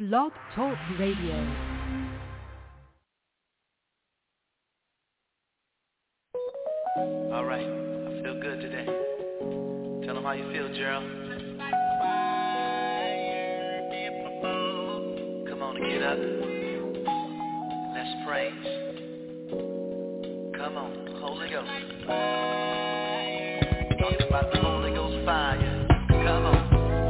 Blog Talk Radio. All right, I feel good today. Tell them how you feel, Gerald. Come on and get up. Let's praise. Come on, Holy Ghost. Talking about the Holy Ghost fire. Come on.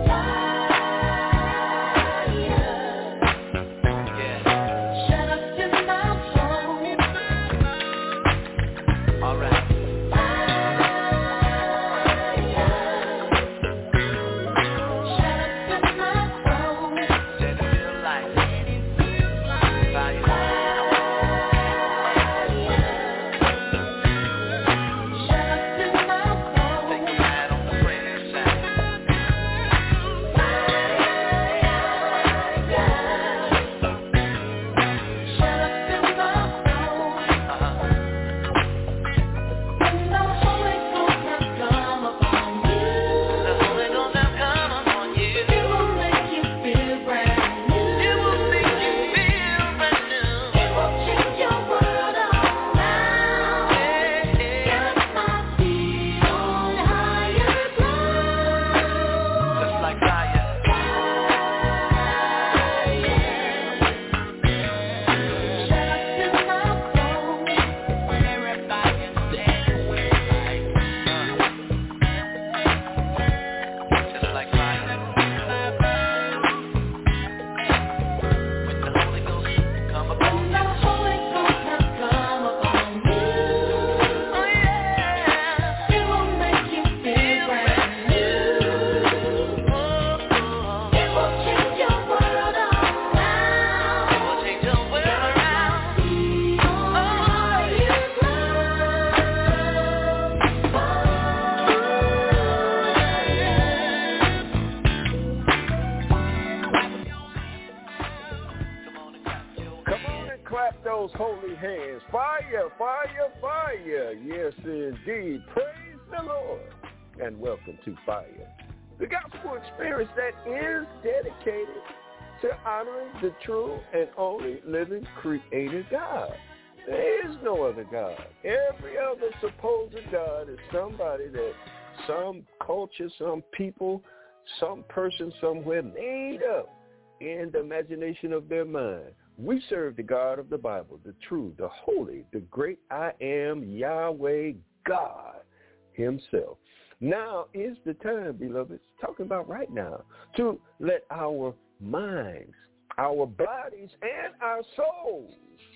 Holy hands, fire, fire, fire. Yes, indeed. Praise the Lord. And welcome to Fire, the gospel experience that is dedicated to honoring the true and only living creator God. There is no other God. Every other supposed God is somebody that some culture, some people, some person somewhere made up in the imagination of their mind. We serve the God of the Bible, the true, the holy, the great I am, Yahweh God himself. Now is the time, beloveds, talking about right now, to let our minds, our bodies, and our souls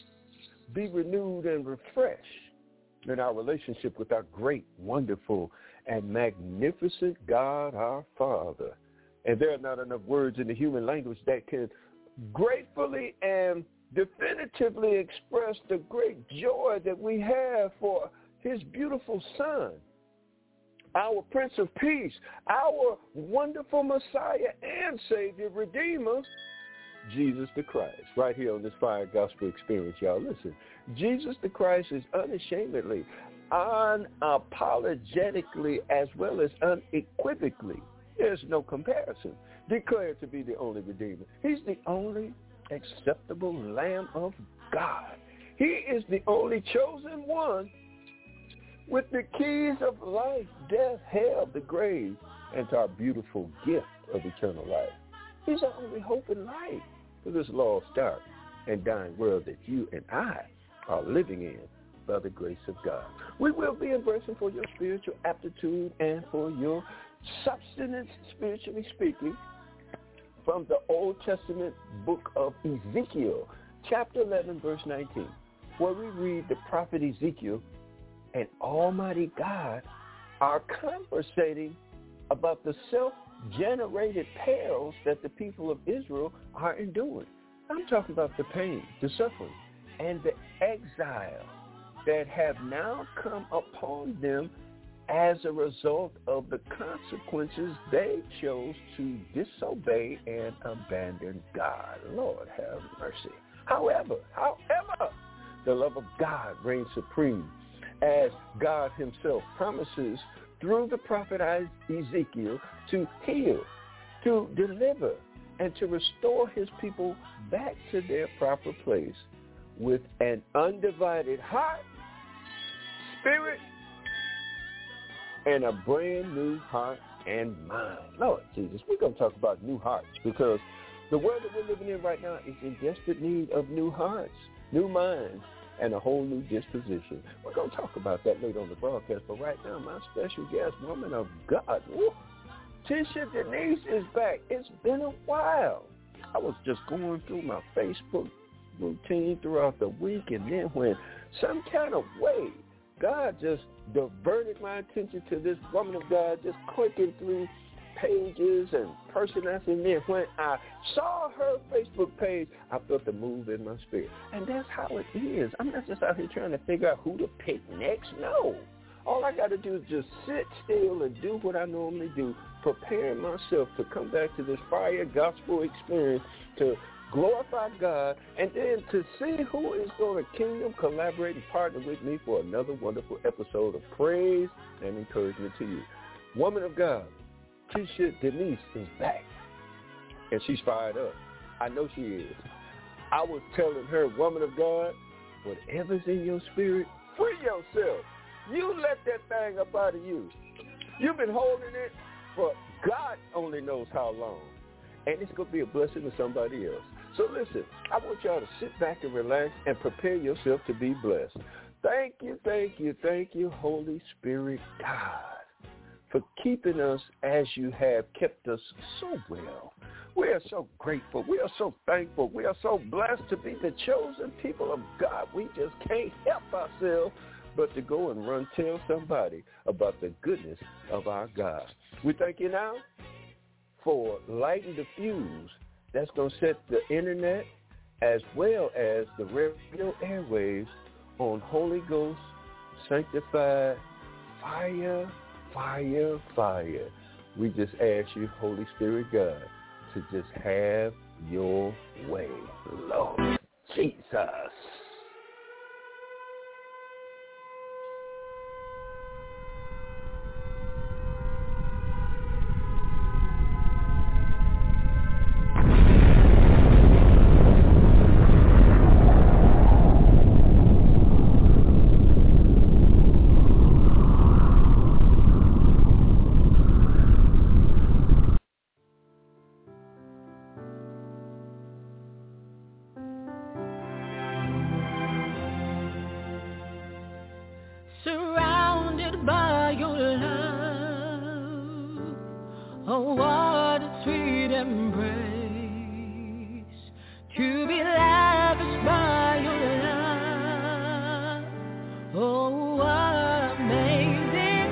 be renewed and refreshed in our relationship with our great, wonderful, and magnificent God, our Father. And there are not enough words in the human language that can gratefully and definitively express the great joy that we have for his beautiful Son, our Prince of Peace, our wonderful Messiah and Savior, Redeemer, Jesus the Christ. Right here on this Fire Gospel Experience, y'all. Listen, Jesus the Christ is unashamedly, unapologetically, as well as unequivocally, there's no comparison, declared to be the only Redeemer. He's the only acceptable Lamb of God. He is the only chosen one with the keys of life, death, hell, the grave, and to our beautiful gift of eternal life. He's our only hope in life for this lost, dark, and dying world that you and I are living in by the grace of God. We will be embracing for your spiritual aptitude and for your substance, spiritually speaking, from the Old Testament book of Ezekiel, chapter 11, verse 19, where we read the prophet Ezekiel and Almighty God are conversating about the self-generated perils that the people of Israel are enduring. I'm talking about the pain, the suffering, and the exile that have now come upon them as a result of the consequences they chose to disobey and abandon God. Lord have mercy. However, the love of God reigns supreme as God himself promises through the prophet Ezekiel to heal, to deliver, and to restore his people back to their proper place with an undivided heart, spirit, and a brand new heart and mind. Lord Jesus, we're going to talk about new hearts because the world that we're living in right now is in desperate need of new hearts, new minds, and a whole new disposition. We're going to talk about that later on the broadcast, but right now, my special guest, woman of God, Tisha Denise is back. It's been a while. I was just going through my Facebook routine throughout the week, and then when some kind of way, God just diverted my attention to this woman of God, just clicking through pages and personalities, and then when I saw her Facebook page, I felt the move in my spirit. And that's how it is. I'm not just out here trying to figure out who to pick next. No. All I got to do is just sit still and do what I normally do, preparing myself to come back to this fire gospel experience to glorify God, and then to see who is going to kingdom collaborate and partner with me for another wonderful episode of praise and encouragement to you. Woman of God, Tisha Denise is back, and she's fired up. I know she is. I was telling her, woman of God, whatever's in your spirit, free yourself. You let that thing up out of you. You've been holding it for God only knows how long, and it's going to be a blessing to somebody else. So listen, I want y'all to sit back and relax and prepare yourself to be blessed. Thank you, Holy Spirit God, for keeping us as you have kept us so well. We are so grateful. We are so thankful. We are so blessed to be the chosen people of God. We just can't help ourselves but to go and tell somebody about the goodness of our God. We thank you now for lighting the fuse that's going to set the internet as well as the radio airwaves on Holy Ghost sanctified fire. We just ask you, Holy Spirit God, to just have your way, Lord Jesus. Surrounded by your love, oh what a sweet embrace, to be lavished by your love, oh what amazing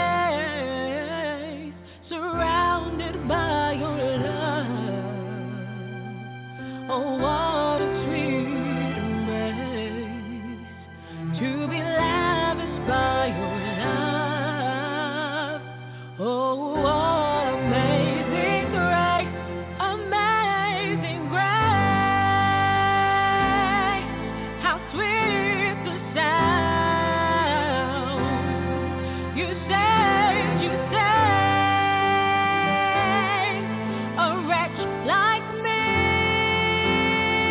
grace, surrounded by your love, oh what a sweet embrace, to be by your love, oh, what amazing grace, how sweet the sound, you saved, a wretch like me,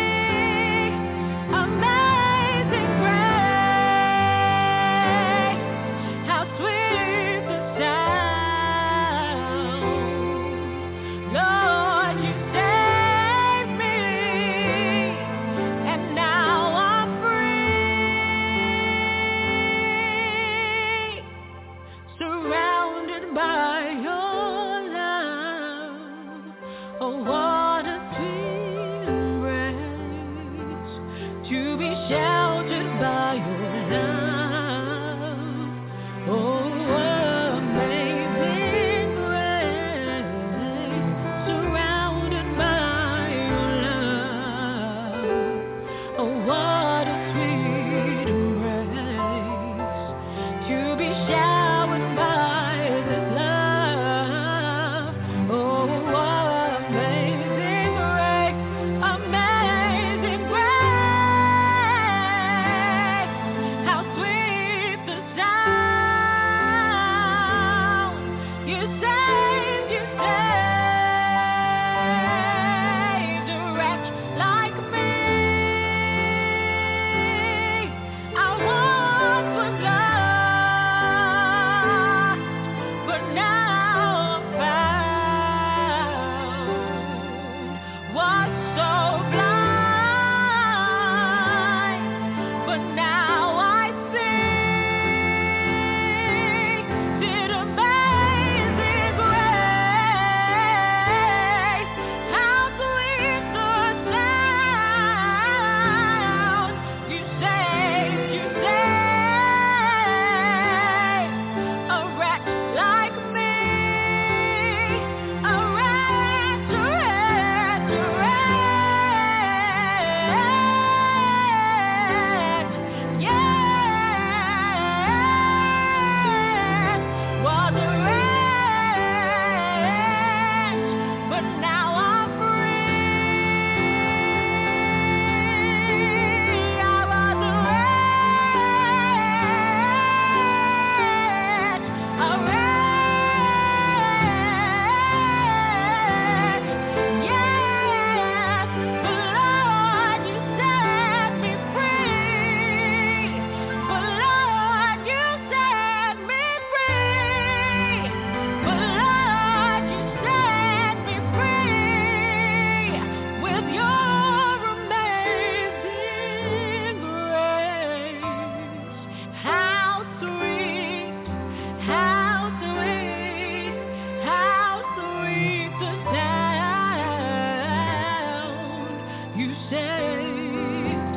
You saved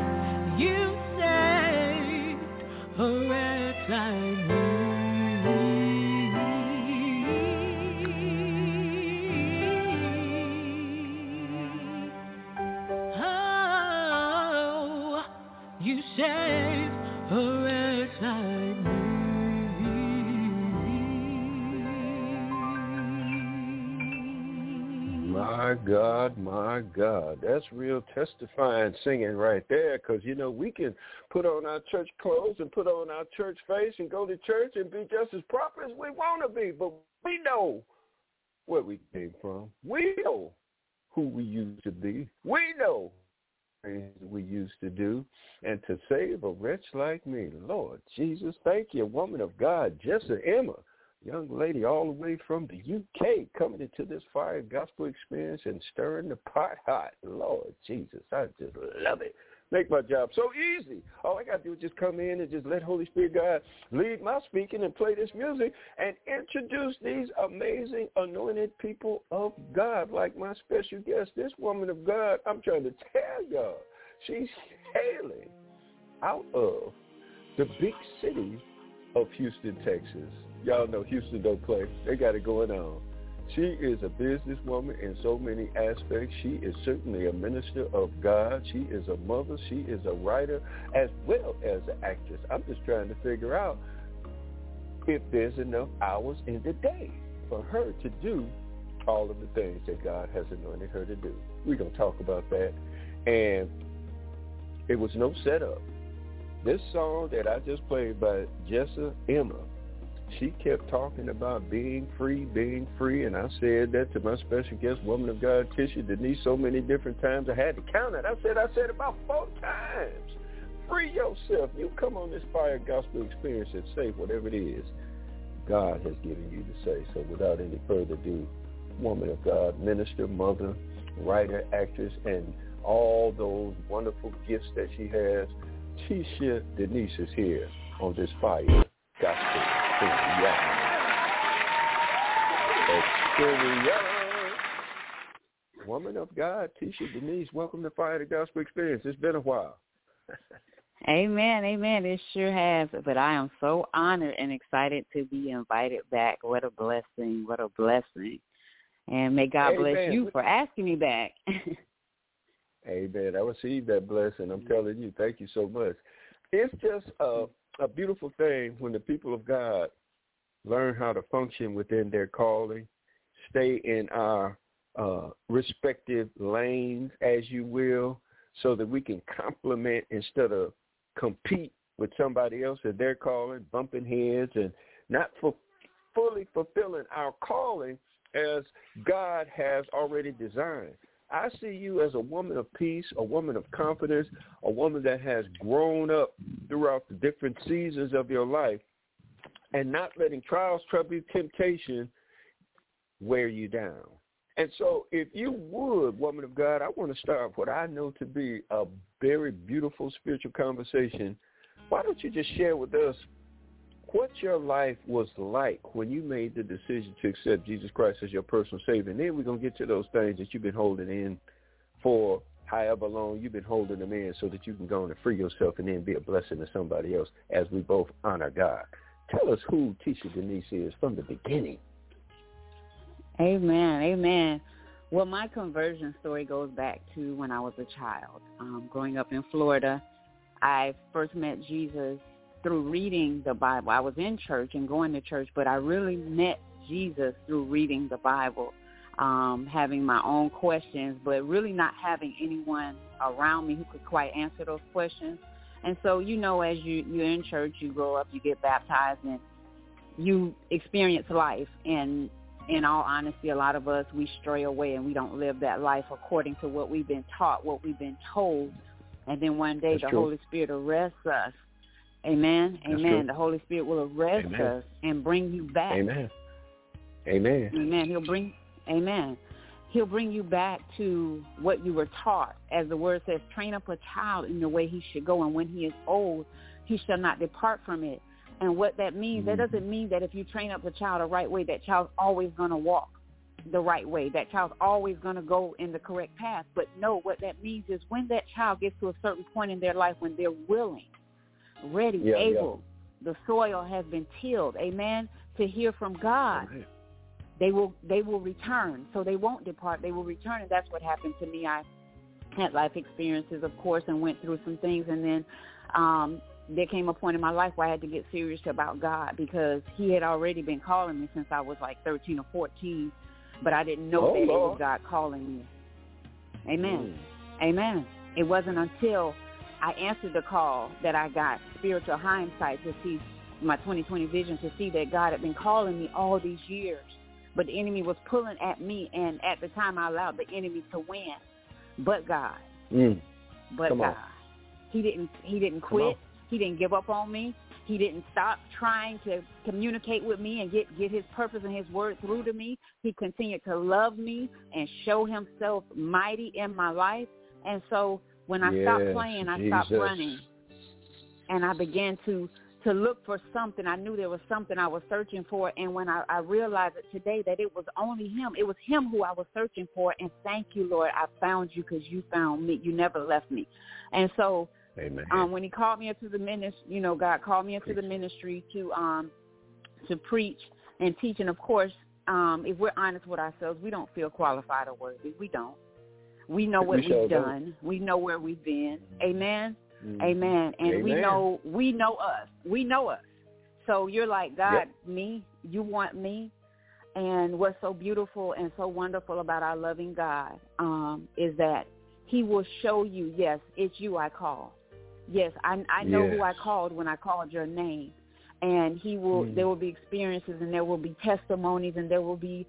a wretch like me. Oh, you saved a wretch like me. My God, that's real testifying singing right there, because, you know, we can put on our church clothes and put on our church face and go to church and be just as proper as we want to be, but we know where we came from. We know who we used to be. We know things we used to do, and to save a wretch like me, Lord Jesus, thank you, woman of God, Jessa Emma. Young lady all the way from the UK coming into this fire gospel experience and stirring the pot hot. Lord Jesus, I just love it. Make my job so easy. All I got to do is just come in and just let Holy Spirit God lead my speaking and play this music and introduce these amazing anointed people of God, like my special guest, this woman of God. I'm trying to tell y'all, she's hailing out of the big city of Houston, Texas. Y'all know Houston don't play. They got it going on. She is a businesswoman in so many aspects. She is certainly a minister of God. She is a mother. She is a writer as well as an actress. I'm just trying to figure out if there's enough hours in the day for her to do all of the things that God has anointed her to do. We're going to talk about that. And it was no setup. This song that I just played by Jessa Emma, she kept talking about being free, and I said that to my special guest, woman of God, Tisha Denise, so many different times I had to count it. I said about 4 times. Free yourself. You come on this fire gospel experience and say whatever it is God has given you to say. So without any further ado, woman of God, minister, mother, writer, actress, and all those wonderful gifts that she has, Tisha Denise is here on this fire gospel experience. Woman of God, Tisha Denise, welcome to Fire the Gospel Experience. It's been a while. Amen. It sure has. But I am so honored and excited to be invited back. What a blessing. And may God bless you for asking me back. Amen. I received that blessing. I'm telling you, thank you so much. It's just a beautiful thing when the people of God learn how to function within their calling, stay in our respective lanes, as you will, so that we can complement instead of compete with somebody else at their calling, bumping heads, and not fully fulfilling our calling as God has already designed. I see you as a woman of peace, a woman of confidence, a woman that has grown up throughout the different seasons of your life and not letting trials, trouble, temptation wear you down. And so if you would, woman of God, I want to start what I know to be a very beautiful spiritual conversation. Why don't you just share with us what your life was like when you made the decision to accept Jesus Christ as your personal Savior? And then we're going to get to those things that you've been holding in for however long you've been holding them in so that you can go on and free yourself and then be a blessing to somebody else as we both honor God. Tell us who Tisha Denise is from the beginning. Amen. Well, my conversion story goes back to when I was a child. Growing up in Florida, I first met Jesus through reading the Bible. I was in church and going to church, but I really met Jesus through reading the Bible, having my own questions, but really not having anyone around me who could quite answer those questions. And so, you know, as you're in church, you grow up, you get baptized, and you experience life. And in all honesty, a lot of us, we stray away and we don't live that life according to what we've been taught, what we've been told. And then one day the Holy Spirit arrests us. Amen. The Holy Spirit will arrest us and bring you back. He'll bring you back to what you were taught. As the word says, train up a child in the way he should go, and when he is old, he shall not depart from it. And what that means, that doesn't mean that if you train up a child the right way, that child's always going to walk the right way. That child's always going to go in the correct path. But no, what that means is when that child gets to a certain point in their life, when they're willing, ready, able, the soil has been tilled, amen, to hear from God, they will return. So they won't depart. They will return, and that's what happened to me. I had life experiences, of course, and went through some things, and then there came a point in my life where I had to get serious about God, because he had already been calling me since I was like 13 or 14, but I didn't know that it was God calling me. Amen. Amen. It wasn't until I answered the call that I got spiritual hindsight to see my 20/20 vision, to see that God had been calling me all these years, but the enemy was pulling at me, and at the time I allowed the enemy to win. But God, but God, he didn't quit. He didn't give up on me. He didn't stop trying to communicate with me and get his purpose and his word through to me. He continued to love me and show himself mighty in my life. And so when I stopped playing, I stopped running, and I began to look for something. I knew there was something I was searching for, and when I realized it today that it was only him. It was him who I was searching for, and thank you, Lord, I found you because you found me. You never left me. And so when he called me into the ministry, God called me into the ministry to preach and teach, and of course, if we're honest with ourselves, we don't feel qualified or worthy. We don't. We know what we've done. We know where we've been. Amen. Amen. And we know us. We know us. So you're like, God, me, you want me. And what's so beautiful and so wonderful about our loving God is that he will show you, yes, it's you I call. Yes, I know who I called when I called your name. And he will. There will be experiences, and there will be testimonies, and there will be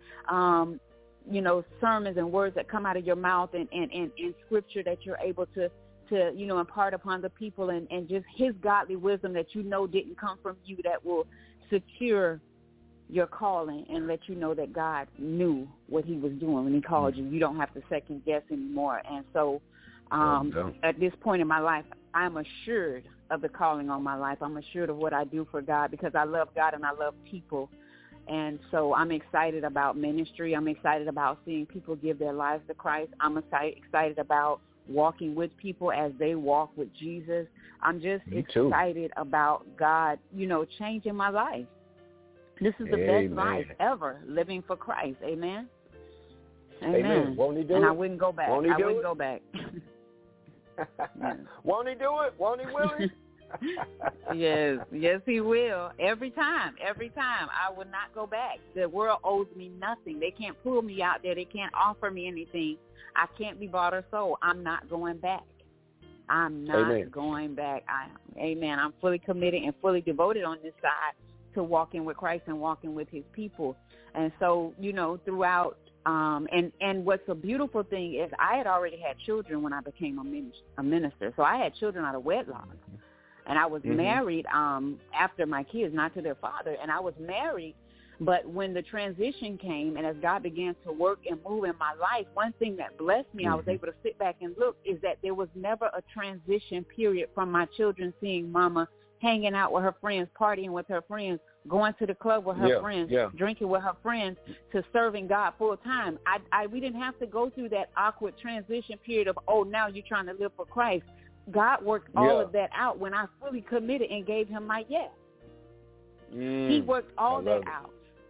sermons and words that come out of your mouth, and scripture that you're able to impart upon the people, and just his godly wisdom that didn't come from you, that will secure your calling and let you know that God knew what he was doing when he called you. You don't have to second guess anymore. And so at this point in my life, I'm assured of the calling on my life. I'm assured of what I do for God, because I love God and I love people. And so I'm excited about ministry. I'm excited about seeing people give their lives to Christ. I'm excited about walking with people as they walk with Jesus. I'm just excited about God, changing my life. This is the best life ever, living for Christ. Amen. Amen. Won't he do it? And I wouldn't go back. Won't he do go back. Won't he do it? Won't he, will he? Yes, he will. Every time. I will not go back. The world owes me nothing. They can't pull me out there. They can't offer me anything. I can't be bought or sold. I'm not going back. I'm not going back. Amen. I'm fully committed and fully devoted on this side to walking with Christ and walking with his people. And so, throughout, and what's a beautiful thing is I had already had children when I became a minister. So I had children out of wedlock. And I was married after my kids, not to their father. And I was married, but when the transition came and as God began to work and move in my life, one thing that blessed me, I was able to sit back and look, is that there was never a transition period from my children seeing mama hanging out with her friends, partying with her friends, going to the club with her friends, drinking with her friends, to serving God full time. We didn't have to go through that awkward transition period of, now you're trying to live for Christ. God worked all of that out when I fully committed and gave him my yes. He worked all that out.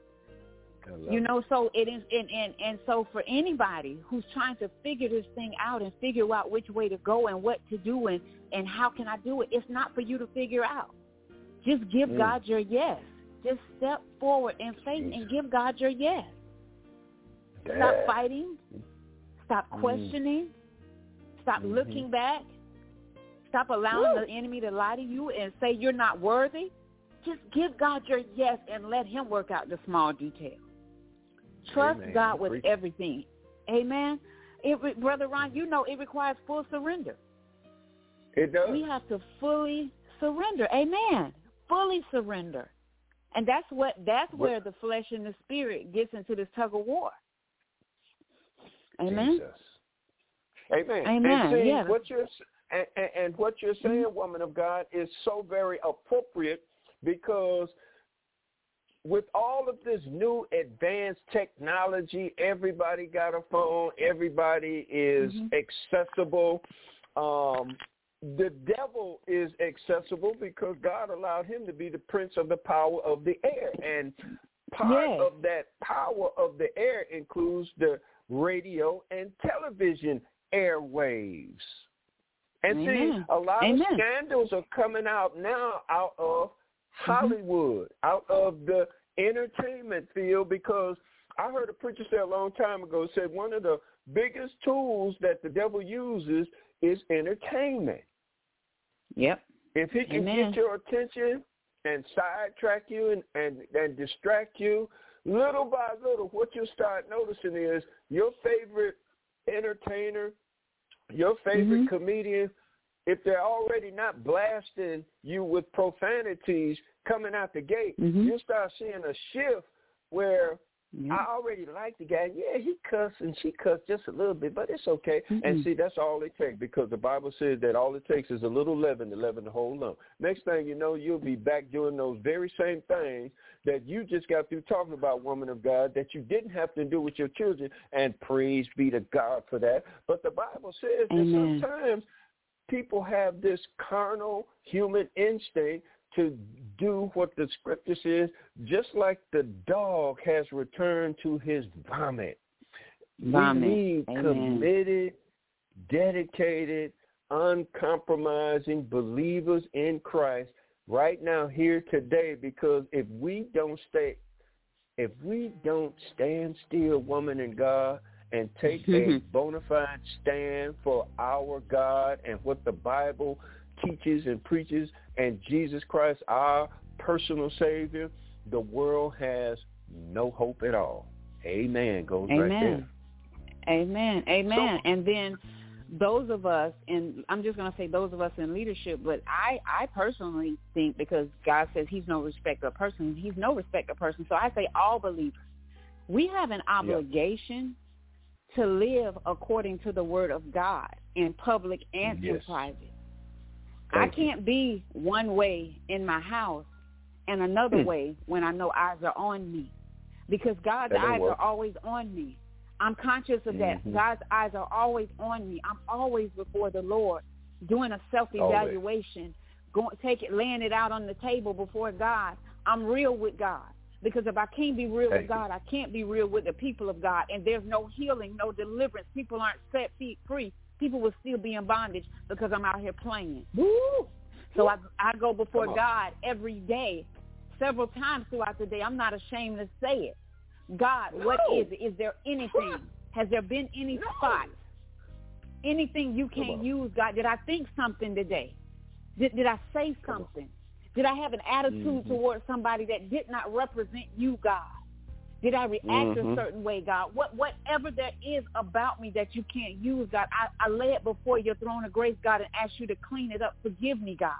So it is, and so for anybody who's trying to figure this thing out and figure out which way to go and what to do and how can I do it, it's not for you to figure out. Just give God your yes. Just step forward in faith and give God your yes. Stop fighting. Stop questioning. Stop looking back. Stop allowing the enemy to lie to you and say you're not worthy. Just give God your yes and let him work out the small details. Trust God with everything. Amen. Brother Ron, it requires full surrender. It does. We have to fully surrender. Amen. Fully surrender. And that's where the flesh and the spirit gets into this tug of war. Amen. Jesus. Amen. Amen. And see, what you're saying, woman of God, is so very appropriate, because with all of this new advanced technology, everybody got a phone. Everybody is accessible. The devil is accessible because God allowed him to be the prince of the power of the air. And part of that power of the air includes the radio and television airwaves. And see, a lot of scandals are coming out now out of Hollywood, out of the entertainment field, because I heard a preacher say a long time ago, said one of the biggest tools that the devil uses is entertainment. Yep. If he can get your attention and sidetrack you and distract you, little by little, what you'll start noticing is your favorite entertainer, your favorite comedian, if they're already not blasting you with profanities coming out the gate, you'll start seeing a shift where I already like the guy. Yeah, he cussed and she cussed just a little bit, but it's okay. And see, that's all it takes, because the Bible says that all it takes is a little leaven to leaven the whole lump. Next thing you know, you'll be back doing those very same things that you just got through talking about, woman of God, that you didn't have to do with your children, and praise be to God for that. But the Bible says that sometimes people have this carnal human instinct to do what the scripture says, just like the dog has returned to his vomit. We need committed, dedicated, uncompromising believers in Christ right now, here today, because if we don't stand still, woman in God, and take a bona fide stand for our God and what the Bible teaches and preaches, and Jesus Christ, our personal Savior, the world has no hope at all. Amen. Goes right there. Amen. So, and then those of us, and I'm just going to say those of us in leadership, but I personally think, because God says he's no respecter of persons, he's no respecter of persons. So I say all believers, we have an obligation to live according to the word of God in public and in private. I can't be one way in my house and another way when I know eyes are on me, because God's eyes are always on me. I'm conscious of that. God's eyes are always on me. I'm always before the Lord doing a self-evaluation, laying it out on the table before God. I'm real with God, because if I can't be real with God, I can't be real with the people of God, and there's no healing, no deliverance. People aren't set free. People will still be in bondage because I'm out here playing. Woo! So I go before God every day, several times throughout the day. I'm not ashamed to say it. God, what is it? Is there anything? Has there been any spot? Anything you can't use, God? Did I think something today? Did I say something? Did I have an attitude towards somebody that did not represent you, God? Did I react a certain way, God? Whatever there is about me that you can't use, God, I lay it before your throne of grace, God, and ask you to clean it up. Forgive me, God.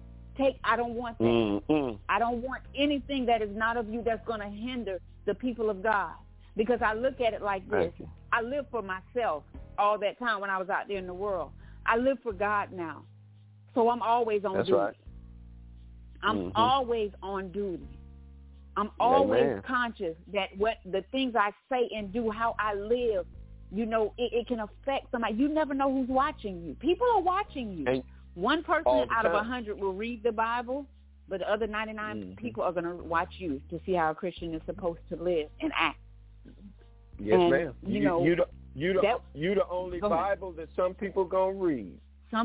I don't want that. I don't want anything that is not of you that's going to hinder the people of God, because I look at it like this. I live for myself all that time when I was out there in the world. I live for God now. So I'm always on duty. Right. I'm always on duty. I'm always conscious that what the things I say and do, how I live, it can affect somebody. You never know who's watching you. People are watching you. And one person out of 100 will read the Bible, but the other 99 people are going to watch you to see how a Christian is supposed to live and act. Yes, ma'am. You the only Bible that some people going to read.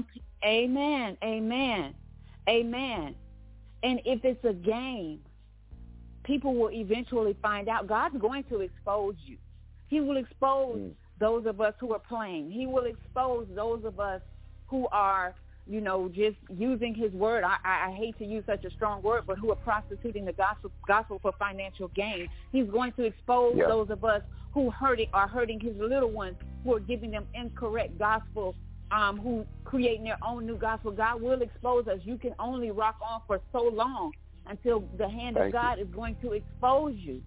Amen. And if it's a game, people will eventually find out. God's going to expose you. He will expose those of us who are playing. He will expose those of us who are, just using his word. I hate to use such a strong word, but who are prostituting the gospel for financial gain. He's going to expose those of us who are hurting his little ones, who are giving them incorrect gospel, who creating their own new gospel. God will expose us. You can only rock on for so long until the hand of God is going to expose you.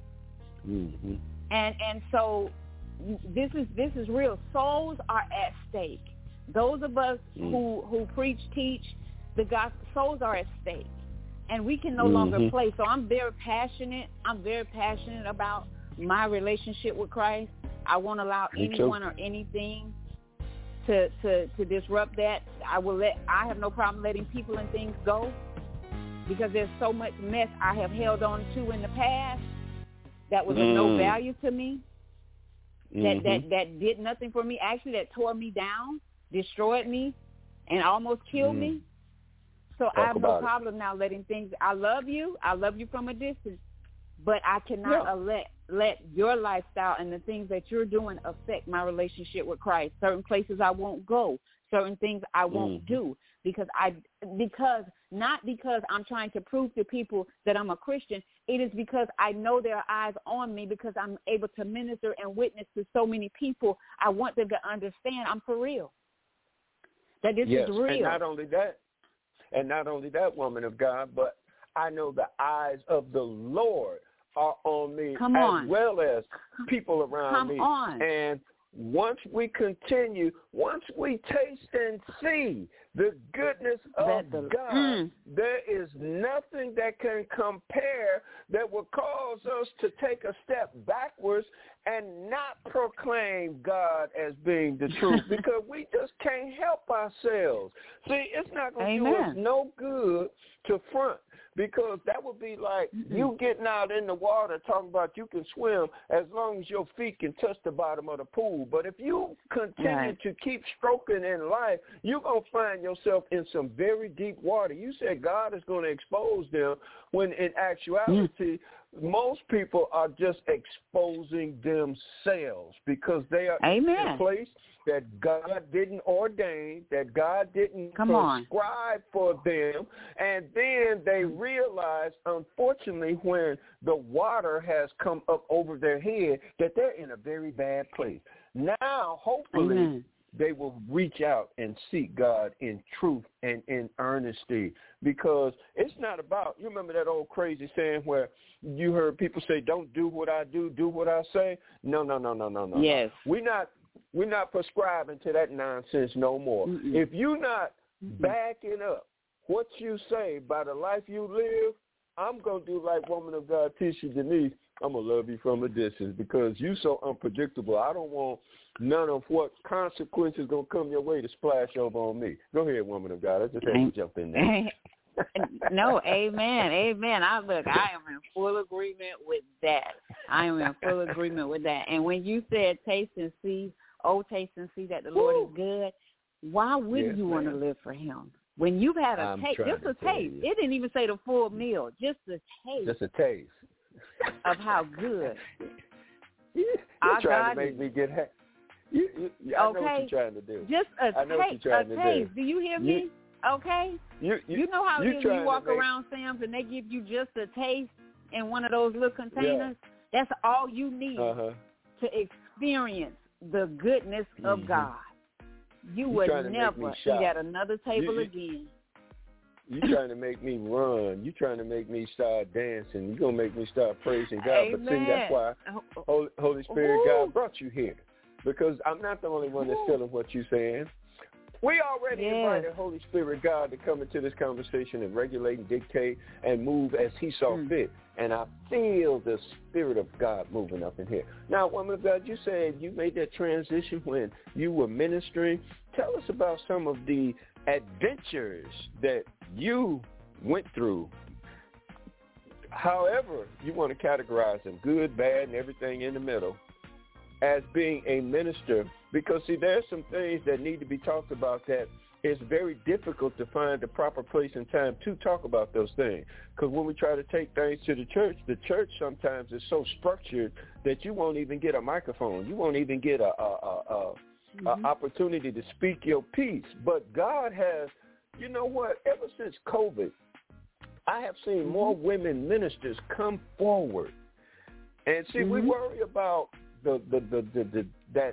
And so this is real. Souls are at stake. Those of us who preach, teach the gospel, souls are at stake. and we can no longer play. So I'm very passionate. I'm very passionate about my relationship with Christ. I won't allow anyone or anything to disrupt that. I have no problem letting people and things go, because there's so much mess I have held on to in the past that was of no value to me, that did nothing for me, actually that tore me down, destroyed me, and almost killed me. So I have no problem now letting things, I love you from a distance, but I cannot let your lifestyle and the things that you're doing affect my relationship with Christ. Certain places I won't go, certain things I won't do, because not because I'm trying to prove to people that I'm a Christian. It is because I know there are eyes on me, because I'm able to minister and witness to so many people. I want them to understand I'm for real, that this is real. And not only that, woman of God, but I know the eyes of the Lord are on me well as people around me. And once we taste and see the goodness of God, there is nothing that can compare that will cause us to take a step backwards and not proclaim God as being the truth, because we just can't help ourselves. See, it's not going to do us no good to front, because that would be like you getting out in the water talking about you can swim as long as your feet can touch the bottom of the pool. But if you continue to keep stroking in life, you're going to find yourself in some very deep water. You said God is going to expose them, when in actuality, most people are just exposing themselves, because they are in a place that God didn't ordain, that God didn't prescribe for them. And then they realize, unfortunately, when the water has come up over their head, that they're in a very bad place. Now, hopefully, they will reach out and seek God in truth and in earnesty, because it's not about, you remember that old crazy saying where you heard people say, don't do what I do, do what I say? No. Yes. We're not prescribing to that nonsense no more. If you're not backing up what you say by the life you live, I'm going to do like woman of God Tisha Denise. I'm going to love you from a distance, because you so unpredictable. I don't want none of what consequences going to come your way to splash over on me. Go ahead, woman of God. I just had to jump in there. No, amen. I am in full agreement with that. And when you said taste and see, taste and see that the Lord is good, why wouldn't you want to live for him? When you've had a taste, just a taste. It didn't even say the full meal, just a taste. Just a taste. Of how good. You're trying to make me get happy. I know what you're trying to do. Just a taste. Do you hear me? Okay? You know how it is when you walk around Sam's and they give you just a taste in one of those little containers? Yeah. That's all you need to experience the goodness of God. You would never eat at another table again. You're trying to make me run. You're trying to make me start dancing. You're going to make me start praising God. Amen. But see, that's why Holy Spirit, God brought you here. Because I'm not the only one that's feeling what you're saying. We already invited Holy Spirit God to come into this conversation and regulate and dictate and move as he saw fit. And I feel the Spirit of God moving up in here. Now, woman of God, you said you made that transition when you were ministering. Tell us about some of the adventures that you went through. However you want to categorize them, good, bad, and everything in the middle, as being a minister, because, see, there's some things that need to be talked about that it's very difficult to find the proper place and time to talk about those things. Because when we try to take things to the church sometimes is so structured that you won't even get a microphone. You won't even get a opportunity to speak your piece. But God has, you know what, ever since COVID, I have seen more women ministers come forward. And see, we worry about that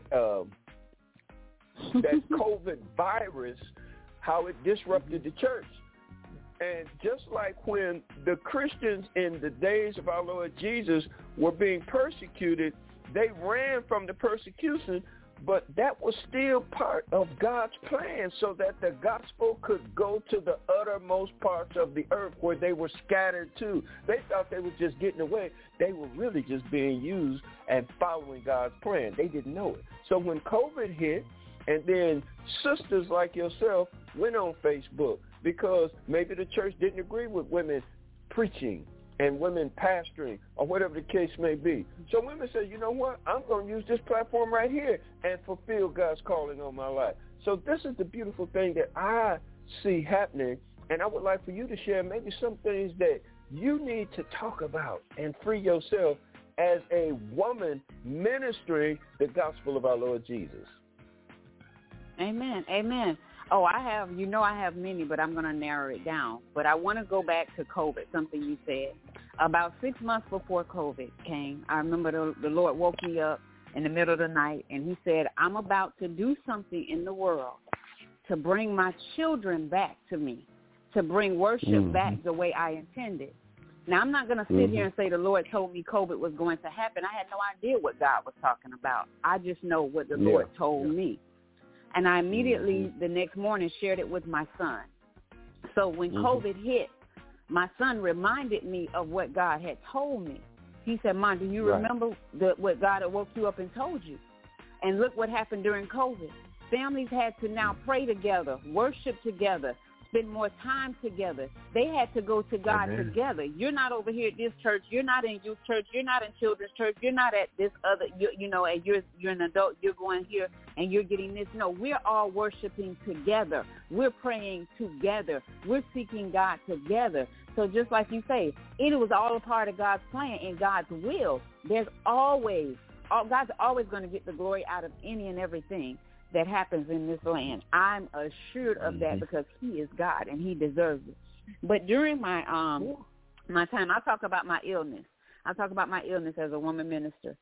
COVID virus, how it disrupted the church. And just like when the Christians in the days of our Lord Jesus were being persecuted, they ran from the persecution But that was still part of God's plan so that the gospel could go to the uttermost parts of the earth where they were scattered to. They thought they were just getting away. They were really just being used and following God's plan. They didn't know it. So when COVID hit, and then sisters like yourself went on Facebook because maybe the church didn't agree with women preaching and women pastoring or whatever the case may be. So women say, you know what, I'm going to use this platform right here and fulfill God's calling on my life. So this is the beautiful thing that I see happening, and I would like for you to share maybe some things that you need to talk about and free yourself as a woman ministering the gospel of our Lord Jesus. Amen. Amen. Oh, I have many, but I'm going to narrow it down. But I want to go back to COVID, something you said. About 6 months before COVID came, I remember the Lord woke me up in the middle of the night, and he said, I'm about to do something in the world to bring my children back to me, to bring worship back the way I intended. Now, I'm not going to sit here and say the Lord told me COVID was going to happen. I had no idea what God was talking about. I just know what the Lord told me. And I immediately, the next morning, shared it with my son. So when COVID hit, my son reminded me of what God had told me. He said, Mom, do you remember what God had woke you up and told you? And look what happened during COVID. Families had to now pray together, worship together, spend more time together. They had to go to God together. You're not over here at this church. You're not in youth church. You're not in children's church. You're not at this other, and you're an adult. You're going here and you're getting this. No, we're all worshiping together. We're praying together. We're seeking God together. So just like you say, it was all a part of God's plan and God's will. God's always going to get the glory out of any and everything that happens in this land. I'm assured of that because he is God and he deserves it. But during my my time, I talk about my illness. I talk about my illness as a woman minister.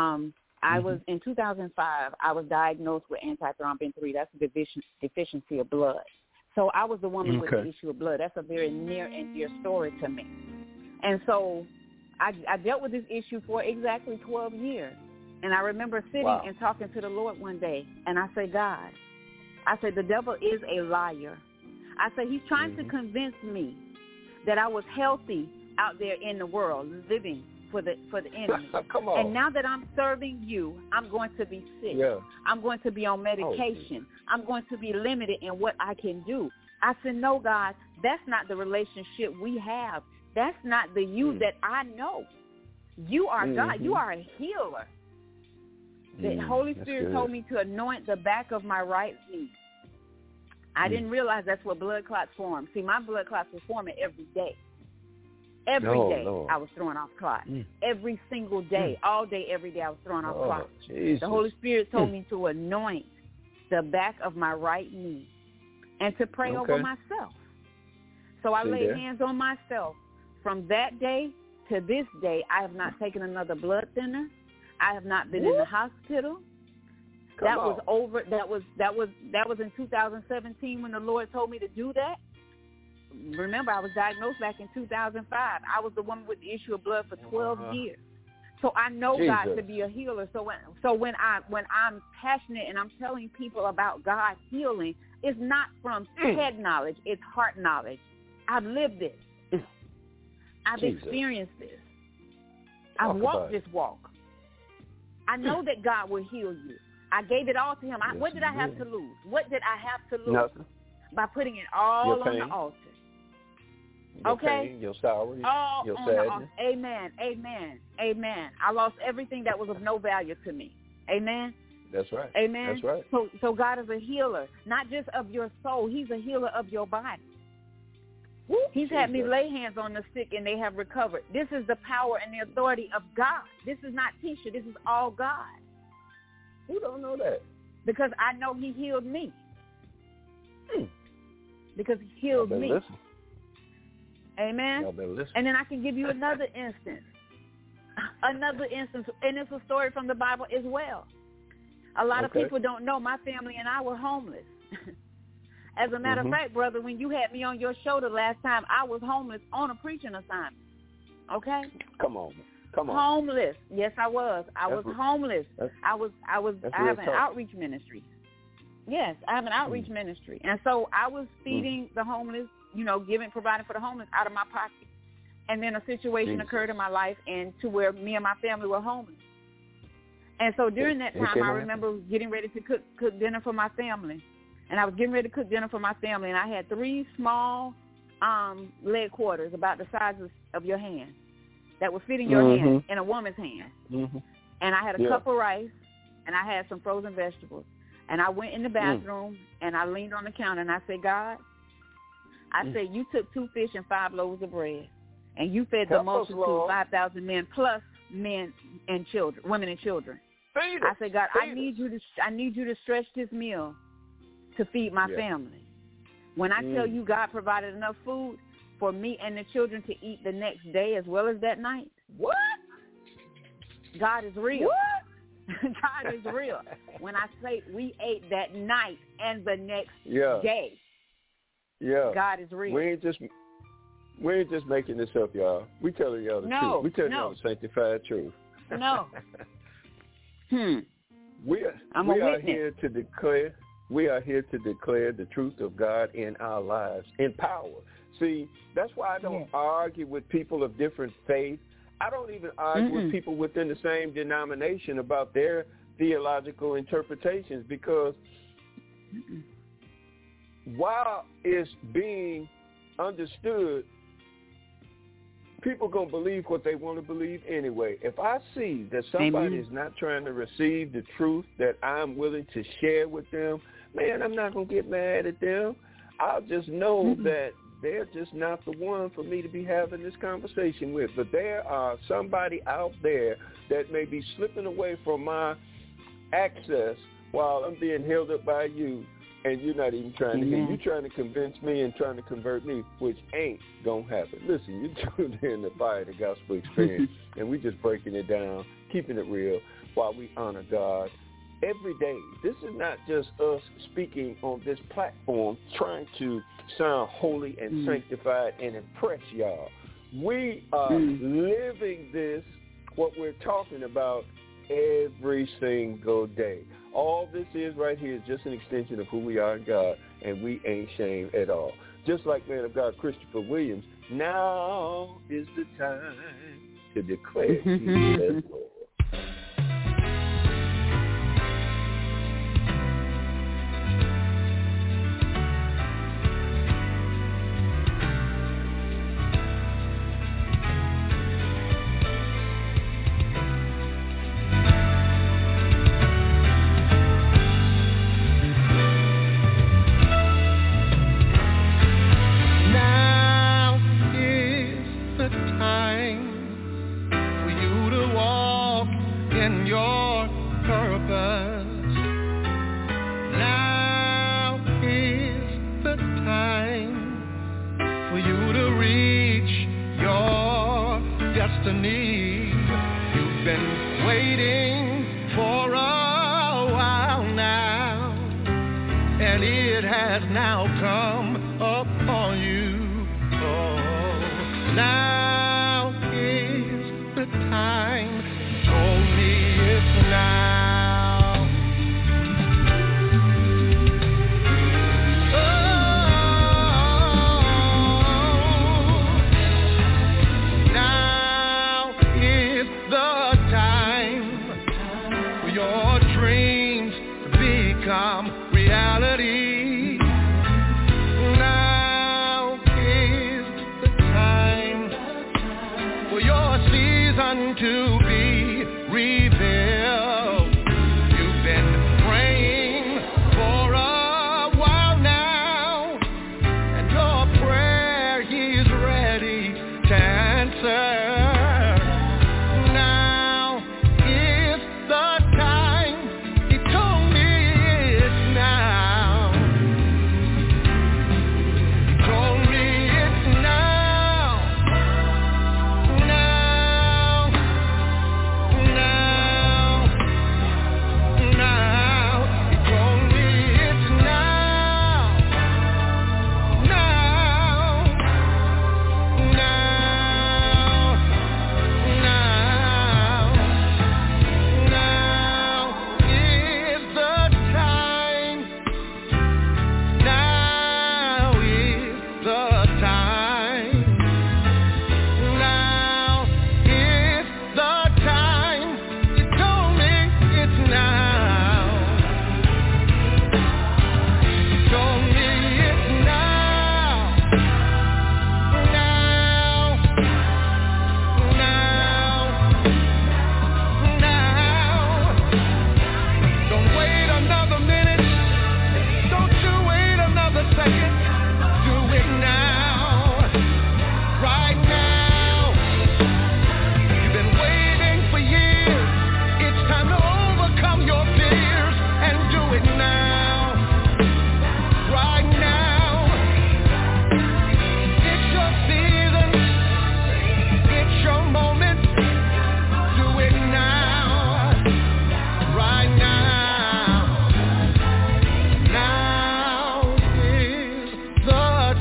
I was in 2005. I was diagnosed with antithrombin 3. That's a deficiency of blood. So I was the woman with the issue of blood. That's a very near and dear story to me. And so I dealt with this issue for exactly 12 years. And I remember sitting and talking to the Lord one day, and I said, God, the devil is a liar. I said, he's trying to convince me that I was healthy out there in the world, living for the enemy. Come on. And now that I'm serving you, I'm going to be sick. Yeah. I'm going to be on medication. I'm going to be limited in what I can do. I said, no, God, that's not the relationship we have. That's not the you that I know. You are God. You are a healer. The Holy Spirit told me to anoint the back of my right knee. I didn't realize that's what blood clots form. See, my blood clots were forming every day. Every day I was throwing off clots. Every single day, all day, every day I was throwing off clots. Jesus. The Holy Spirit told me to anoint the back of my right knee and to pray over myself. So I laid hands on myself. From that day to this day, I have not taken another blood thinner. I have not been in the hospital. That was in 2017 when the Lord told me to do that. Remember, I was diagnosed back in 2005. I was the woman with the issue of blood for 12 years. So I know God to be a healer. So when I'm passionate and I'm telling people about God healing, it's not from head knowledge, it's heart knowledge. I've lived this. I've experienced this. I've walked this walk. I know that God will heal you. I gave it all to him. What did I have to lose? What did I have to lose? Nothing. By putting it all on the altar. Your pain, your sorrow, your sadness. Amen. Amen. Amen. I lost everything that was of no value to me. Amen. That's right. Amen. That's right. So God is a healer, not just of your soul. He's a healer of your body. He's had me lay hands on the sick and they have recovered. This is the power and the authority of God. This is not Tisha. This is all God. Who don't know that? Because I know he healed me. Because he healed me. Listen. Amen. And then I can give you another instance. And it's a story from the Bible as well. A lot of people don't know my family and I were homeless. As a matter of fact, brother, when you had me on your show the last time, I was homeless on a preaching assignment. Okay? Come on. Come on. Homeless. Yes, I was. I was homeless. I have an outreach ministry. Yes, I have an outreach ministry. And so I was feeding the homeless, providing for the homeless out of my pocket. And then a situation occurred in my life and to where me and my family were homeless. And so during that time, I remember getting ready to cook dinner for my family. And I was getting ready to cook dinner for my family, and I had 3 small leg quarters about the size of your hand that would fit in your hand, in a woman's hand. And I had a cup of rice, and I had some frozen vegetables. And I went in the bathroom, and I leaned on the counter, and I said, God, I said, you took 2 fish and 5 loaves of bread, and you fed the multitude, 5,000 men, plus men and children, women and children. I said, God, I need you to stretch this meal to feed my family. When I tell you God provided enough food for me and the children to eat the next day as well as that night. What? God is real. What? God is real. When I say we ate that night and the next day. Yeah. God is real. We ain't just making this up, y'all. We telling y'all the truth. We telling y'all the sanctified truth. No. We are here to declare the truth of God in our lives, in power. See, that's why I don't argue with people of different faiths. I don't even argue with people within the same denomination about their theological interpretations, because while it's being understood, people going to believe what they want to believe anyway. If I see that somebody is not trying to receive the truth that I'm willing to share with them, man, I'm not going to get mad at them. I'll just know that they're just not the one for me to be having this conversation with. But there are somebody out there that may be slipping away from my access while I'm being held up by you, and you're not even trying to hear. You're trying to convince me and trying to convert me, which ain't going to happen. Listen, you tuned in to Fire the Gospel Experience, and we just breaking it down, keeping it real while we honor God every day. This is not just us speaking on this platform trying to sound holy and sanctified and impress y'all. We are living this, what we're talking about, every single day. All this is right here is just an extension of who we are in God, and we ain't ashamed at all. Just like man of God Christopher Williams, now is the time to declare Jesus as Lord.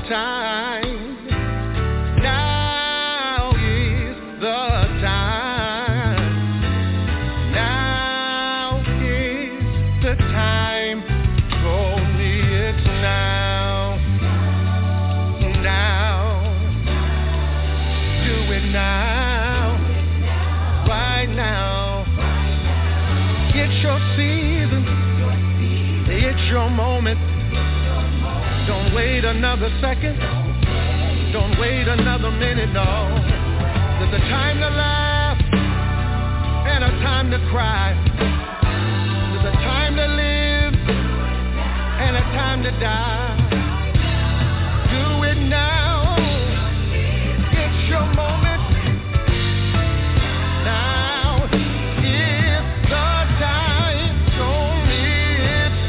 time. Now is the time. Now is the time. For me it's now. Now. Do it now. Right now. It's your season. It's your moment. Don't wait another second. Don't wait another minute, no. There's a time to laugh and a time to cry. There's a time to live and a time to die. Do it now. It's your moment. Now is the time. Show me it's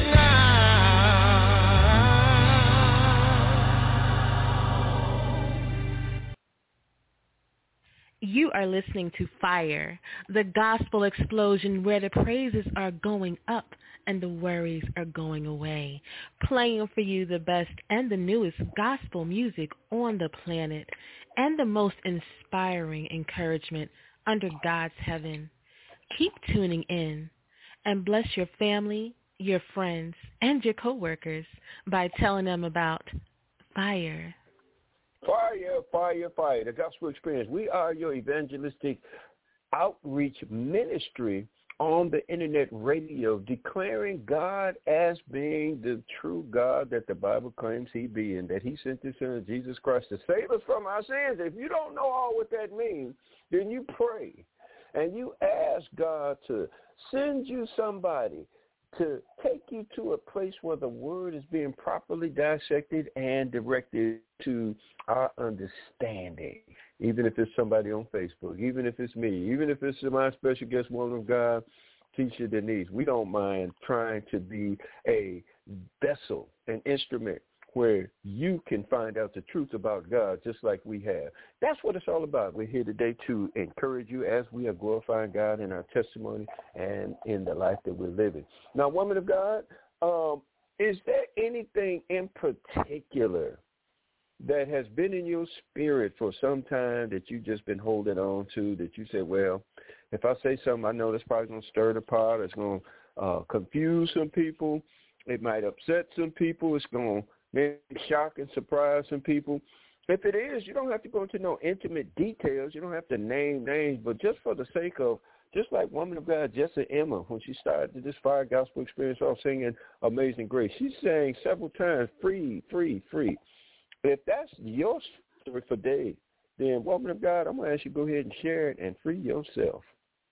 You are listening to Fire, the gospel explosion where the praises are going up and the worries are going away. Playing for you the best and the newest gospel music on the planet and the most inspiring encouragement under God's heaven. Keep tuning in and bless your family, your friends, and your coworkers by telling them about Fire. Fire, fire, fire, the gospel experience. We are your evangelistic outreach ministry on the internet radio, declaring God as being the true God that the Bible claims he be, and that he sent his son Jesus Christ to save us from our sins. If you don't know all what that means, then you pray and you ask God to send you somebody to take you to a place where the word is being properly dissected and directed to our understanding, even if it's somebody on Facebook, even if it's me, even if it's my special guest woman of God, Teacher Denise. We don't mind trying to be a vessel, an instrument where you can find out the truth about God just like we have. That's what it's all about. We're here today to encourage you as we are glorifying God in our testimony and in the life that we're living. Now, woman of God, is there anything in particular that has been in your spirit for some time that you've just been holding on to, that you said, well, if I say something, I know that's probably going to stir the pot, it's going to confuse some people, it might upset some people, it's going to maybe shock and surprise some people. If it is, you don't have to go into no intimate details. You don't have to name names, but just for the sake of, just like woman of God, Jessa Emma, when she started this Fire Gospel Experience off singing Amazing Grace, she sang several times, free, free, free. If that's your story for Dave, then woman of God, I'm going to ask you to go ahead and share it and free yourself.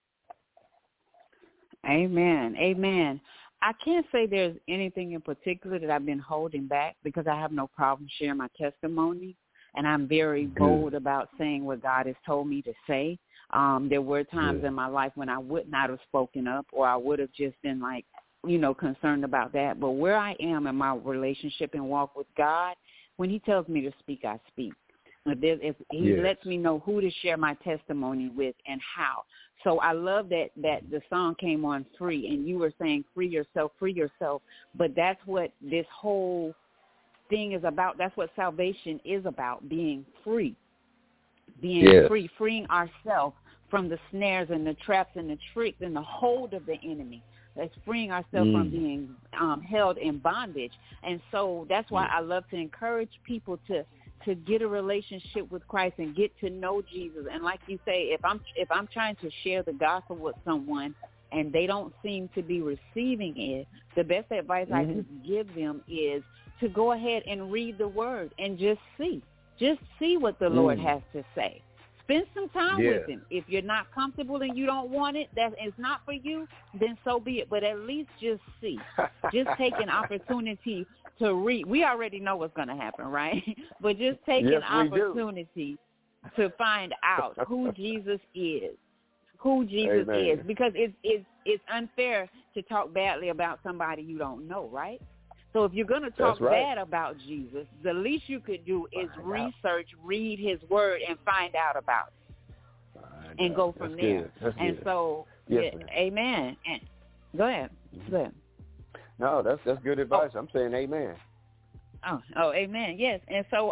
Amen. Amen. I can't say there's anything in particular that I've been holding back, because I have no problem sharing my testimony, and I'm very bold about saying what God has told me to say. There were times in my life when I would not have spoken up, or I would have just been like, concerned about that. But where I am in my relationship and walk with God, when he tells me to speak, I speak. If he lets me know who to share my testimony with and how. So I love that the song came on free, and you were saying free yourself, but that's what this whole thing is about. That's what salvation is about, being free, free, freeing ourselves from the snares and the traps and the tricks and the hold of the enemy. That's freeing ourselves from being held in bondage. And so that's why I love to encourage people to get a relationship with Christ and get to know Jesus. And like you say, if I'm trying to share the gospel with someone and they don't seem to be receiving it, the best advice I could give them is to go ahead and read the word and just see what the Lord has to say. Spend some time with him. If you're not comfortable and you don't want it, that is not for you, then so be it. But at least just see. Just take an opportunity to read. We already know what's going to happen, right? But just take an opportunity to find out who Jesus is. Who Jesus is. Because it's unfair to talk badly about somebody you don't know, right? So if you're going to talk bad about Jesus, the least you could do is research, read his word, and find out about it. And go from there. And so, amen. And go ahead. No, that's good advice. I'm saying amen. Oh, amen. Yes. And so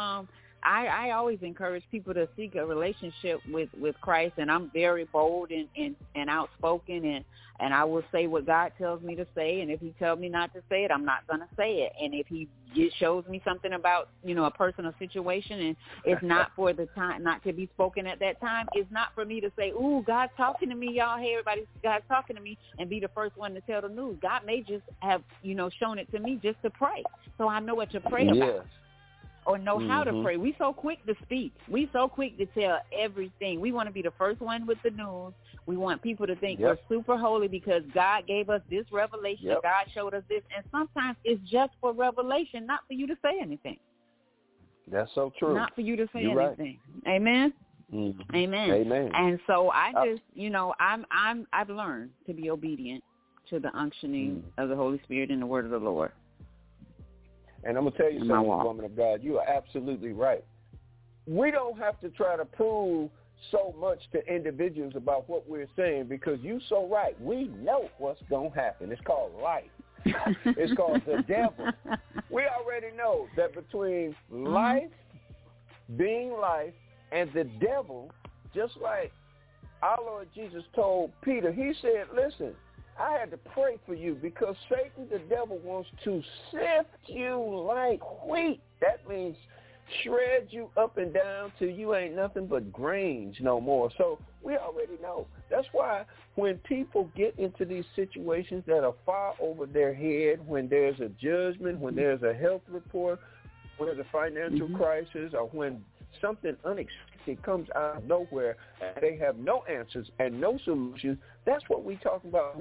I always encourage people to seek a relationship with Christ, and I'm very bold and outspoken, and I will say what God tells me to say, and if he tells me not to say it, I'm not going to say it. And if he shows me something about, a personal situation, and it's not for the time, not to be spoken at that time, it's not for me to say, ooh, God's talking to me, y'all. Hey, everybody, God's talking to me, and be the first one to tell the news. God may just have, shown it to me just to pray, so I know what to pray about. Or know how to pray. We so quick to speak. We so quick to tell everything. We want to be the first one with the news. We want people to think we're super holy because God gave us this revelation. God showed us this. And sometimes it's just for revelation, not for you to say anything. That's so true. Not for you to say You're anything. Right. Amen? Mm-hmm. Amen. Amen. And so I just, I've learned to be obedient to the unctioning of the Holy Spirit and the word of the Lord. And I'm going to tell you something, woman of God. You are absolutely right. We don't have to try to prove so much to individuals about what we're saying because you're so right. We know what's going to happen. It's called life. It's called the devil. We already know that between life, being life, and the devil, just like our Lord Jesus told Peter, he said, listen, I had to pray for you because Satan, the devil, wants to sift you like wheat. That means shred you up and down till you ain't nothing but grains no more. So we already know. That's why when people get into these situations that are far over their head, when there's a judgment, when there's a health report, when there's a financial crisis, or when something unexpected comes out of nowhere and they have no answers and no solutions, that's what we talk about,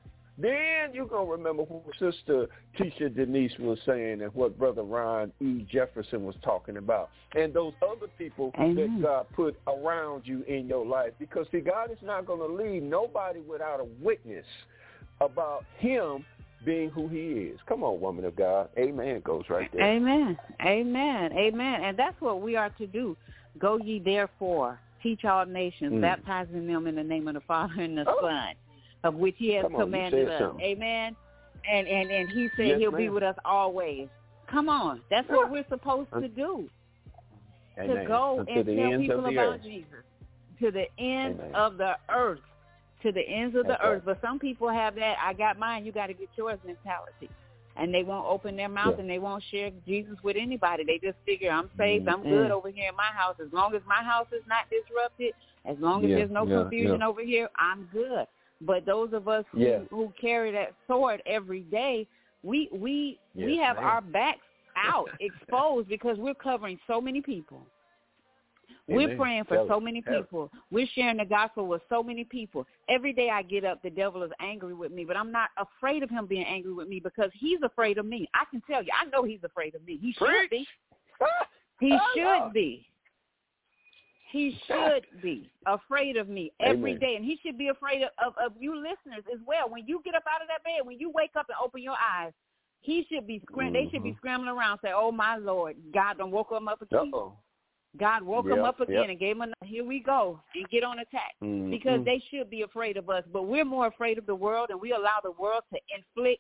Then you're going to remember what Sister Tisha Denise was saying and what Brother Ron E. Jefferson was talking about. And those other people that God put around you in your life. Because, see, God is not going to leave nobody without a witness about him being who he is. Come on, woman of God. Amen goes right there. Amen. Amen. Amen. And that's what we are to do. Go ye therefore, teach all nations, baptizing them in the name of the Father and the Son, of which he has commanded us. Something. Amen. And he said he'll be with us always. Come on. That's what we're supposed to do. Amen. To go and tell people about Jesus. To the ends of the earth. To the ends of the earth. But some people have that, I got mine, you got to get yours mentality. And they won't open their mouth and they won't share Jesus with anybody. They just figure, I'm saved, I'm good over here in my house. As long as my house is not disrupted, as long as there's no confusion over here, I'm good. But those of us who carry that sword every day, we have our backs out, exposed, because we're covering so many people. We're praying for so many people. We're sharing the gospel with so many people. Every day I get up, the devil is angry with me, but I'm not afraid of him being angry with me because he's afraid of me. I can tell you, I know he's afraid of me. He should be. He should be. He should be afraid of me every day, and he should be afraid of you listeners as well. When you get up out of that bed, when you wake up and open your eyes, he should be they should be scrambling around, say, "Oh my Lord, God done woke him up again." God woke them up again and gave them here we go, and get on attack. Because they should be afraid of us. But we're more afraid of the world, and we allow the world to inflict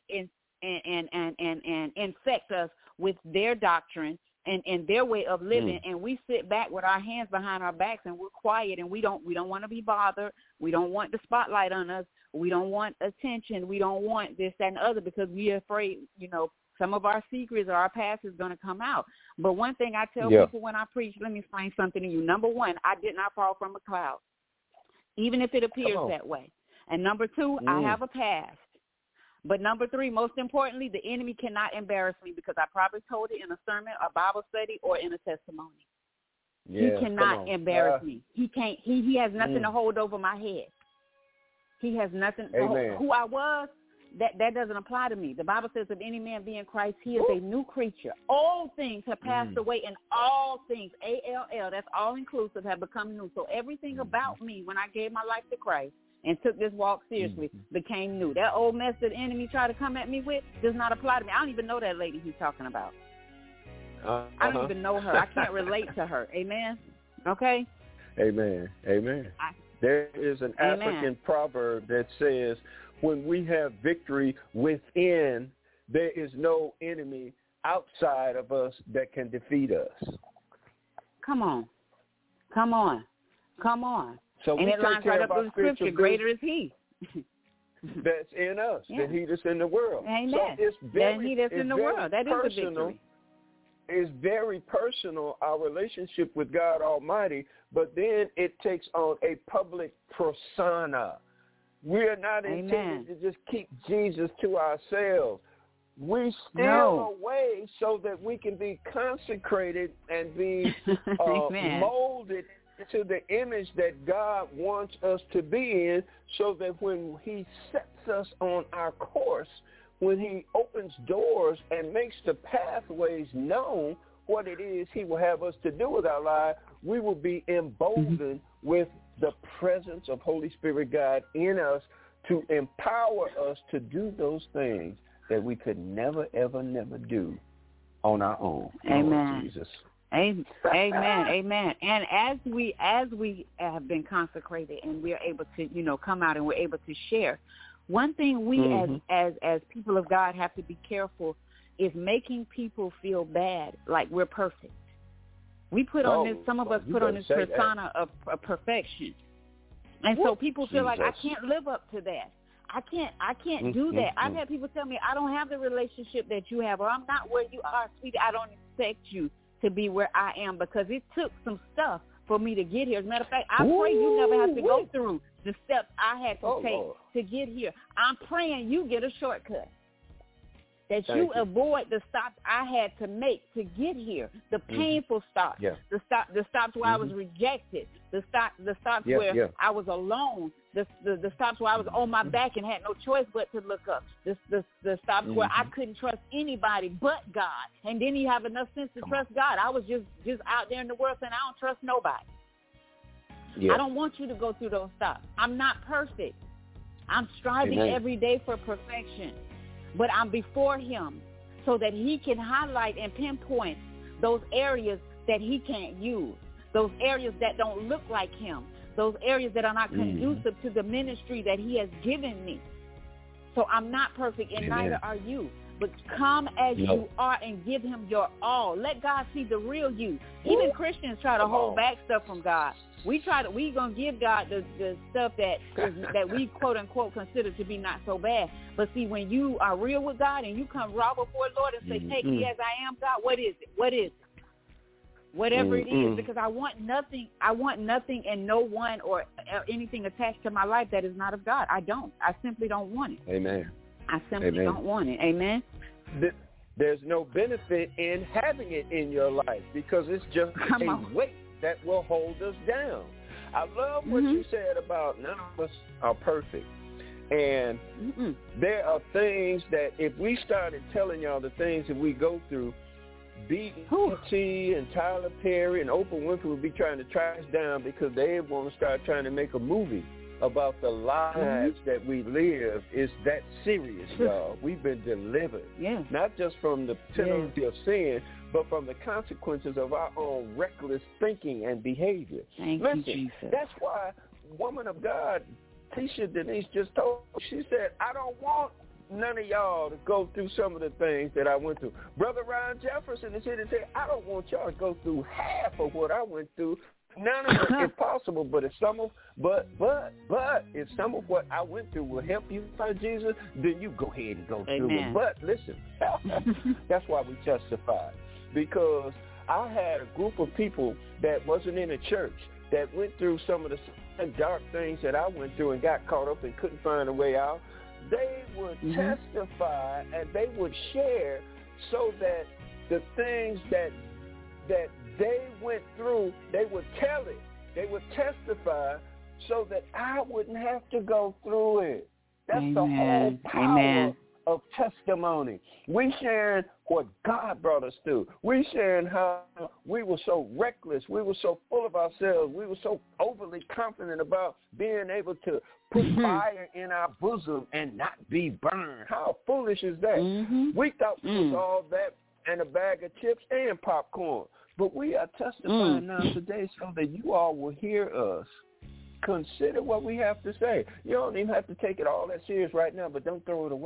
and infect us with their doctrine and their way of living. And we sit back with our hands behind our backs, and we're quiet, and we don't want to be bothered. We don't want the spotlight on us. We don't want attention. We don't want this, that, and the other, because we're afraid, some of our secrets or our past is going to come out. But one thing I tell people when I preach, let me explain something to you. Number one, I did not fall from a cloud, even if it appears that way. And number two, I have a past. But number three, most importantly, the enemy cannot embarrass me, because I probably told it in a sermon, a Bible study, or in a testimony. He cannot embarrass me. He can't. He has nothing to hold over my head. He has nothing. Who I was, that doesn't apply to me. The Bible says, if any man be in Christ, he is a new creature. All things have passed away, and all things, A-L-L, that's all inclusive, have become new. So everything about me, when I gave my life to Christ and took this walk seriously, became new. That old mess that the enemy tried to come at me with does not apply to me. I don't even know that lady he's talking about. I don't even know her. I can't relate to her. Amen? Okay? Amen. There is an African proverb that says, when we have victory within, there is no enemy outside of us that can defeat us. Come on. So and it lines right up with the scripture, greater is he. That's in us than he that's in the world. Amen. So it's very, he that's in the world. That is personal. the victory. It's very personal, our relationship with God Almighty, but then it takes on a public persona. We are not intended to just keep Jesus to ourselves. We steal away so that we can be consecrated and be molded to the image that God wants us to be in, so that when he sets us on our course, when he opens doors and makes the pathways known, what it is he will have us to do with our life, we will be emboldened with the presence of Holy Spirit God in us to empower us to do those things that we could never, ever, never do on our own. Amen. Jesus. Amen. And as we have been consecrated and we are able to, come out and we're able to share, one thing we as people of God have to be careful is making people feel bad, like we're perfect. We put on this. Some of us put on this persona of perfection, and so people feel like I can't live up to that. I can't do that. I've had people tell me I don't have the relationship that you have, or I'm not where you are, sweetie. I don't expect you to be where I am, because it took some stuff for me to get here. As a matter of fact, I pray you never have to go through the steps I had to take to get here. I'm praying you get a shortcut, that you avoid the stops I had to make to get here, the painful stops, the stops where I was rejected, the stops where I was alone, the stops where I was on my back and had no choice but to look up, the stops where I couldn't trust anybody but God, and didn't even have enough sense to trust God. I was just out there in the world saying I don't trust nobody. I don't want you to go through those stops. I'm not perfect. I'm striving every day for perfection, but I'm before him so that he can highlight and pinpoint those areas that he can't use, those areas that don't look like him, those areas that are not conducive to the ministry that he has given me. So I'm not perfect, and neither are you. But come as you are and give him your all. Let God see the real you. Even Christians try to hold back stuff from God. We gonna give God the stuff that we quote unquote consider to be not so bad. But see, when you are real with God and you come raw before the Lord and say, "Take me as I am, God," what is it? Whatever it is, because I want nothing and no one or anything attached to my life that is not of God. I simply don't want it. Amen. I simply don't want it. Amen. There's no benefit in having it in your life, because it's just a weight that will hold us down. I love what you said about none of us are perfect. And there are things that if we started telling y'all the things that we go through, BET and Tyler Perry and Oprah Winfrey would be trying to track us down, because they want to start trying to make a movie about the lives that we live. Is that serious, y'all? We've been delivered, not just from the penalty of sin, but from the consequences of our own reckless thinking and behavior. Listen, you, that's why woman of God, Tisha Denise just told, she said, I don't want none of y'all to go through some of the things that I went through. Brother Ryan Jefferson is here to say, I don't want y'all to go through half of what I went through. None of it is possible, but if some of what I went through will help you find Jesus, then you go ahead and go through it. But listen, that's why we testify, because I had a group of people that wasn't in a church that went through some of the dark things that I went through and got caught up and couldn't find a way out. They would testify and they would share, so that the things that they went through, they would tell it. They would testify so that I wouldn't have to go through it. That's the whole power of testimony. We sharing what God brought us through. We sharing how we were so reckless. We were so full of ourselves. We were so overly confident about being able to put fire in our bosom and not be burned. How foolish is that? We thought it was all that and a bag of chips and popcorn. But we are testifying now today so that you all will hear us. Consider what we have to say. You don't even have to take it all that serious right now, but don't throw it away.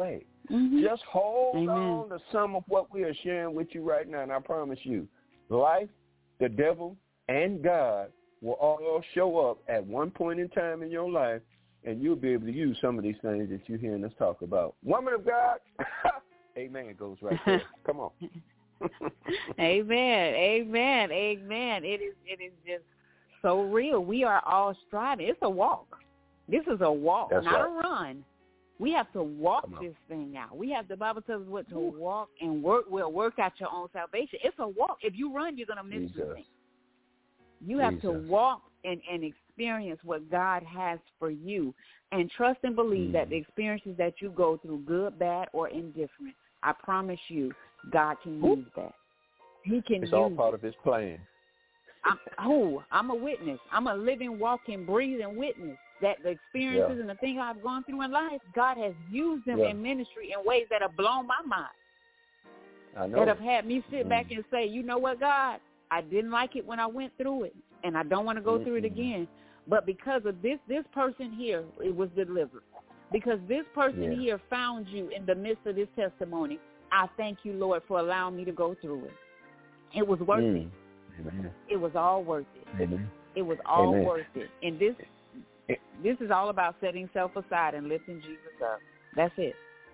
Just hold on to some of what we are sharing with you right now, and I promise you, life, the devil, and God will all show up at one point in time in your life, and you'll be able to use some of these things that you're hearing us talk about. Woman of God, amen goes right there. Come on. Amen. It is just so real. We are all striving. It's a walk. This is a walk, not a run. We have to walk this thing out. The Bible tells us what to walk and work. Well, work out your own salvation. It's a walk. If you run, you're going to miss the thing. You have to walk and experience what God has for you, and trust and believe that the experiences that you go through, good, bad, or indifferent, I promise you, God can use that. He can use it. It's all part of his plan. I'm a witness. I'm a living, walking, breathing witness that the experiences and the things I've gone through in life, God has used them in ministry in ways that have blown my mind. I know. That have had me sit back and say, you know what, God, I didn't like it when I went through it, and I don't want to go through it again. But because of this person here, it was delivered. Because this person here found you in the midst of this testimony, I thank you, Lord, for allowing me to go through it. It was worth it. Amen. It was all worth it. Amen. It was all worth it. And this is all about setting self aside and lifting Jesus up. That's it.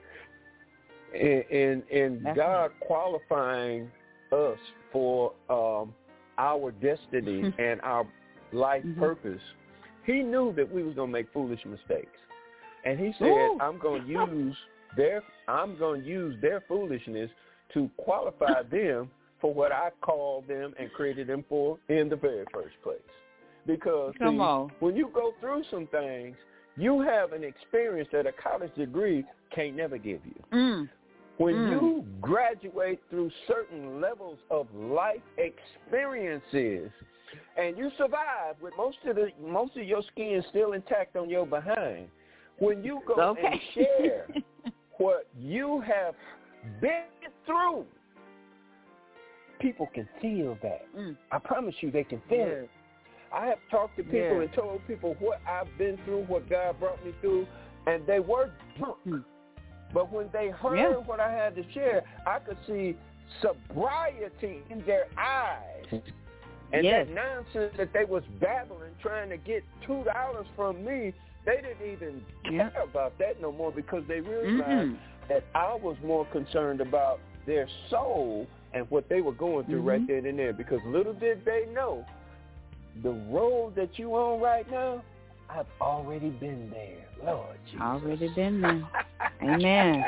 And God qualifying us for our destiny and our life purpose, he knew that we was going to make foolish mistakes. And he said, I'm going to use their foolishness to qualify them for what I called them and created them for in the very first place. Because when you go through some things, you have an experience that a college degree can't never give you. When you graduate through certain levels of life experiences and you survive with most of your skin still intact on your behind, when you go and share what you have been through, people can feel that. I promise you they can feel it. I have talked to people and told people what I've been through, what God brought me through, and they were drunk. But when they heard what I had to share, I could see sobriety in their eyes. And that nonsense that they was babbling, trying to get $2 from me, they didn't even care about that no more, because they realized that I was more concerned about their soul and what they were going through right then and there. Because little did they know, the road that you on right now, I've already been there. Lord Jesus. Already been there. Amen.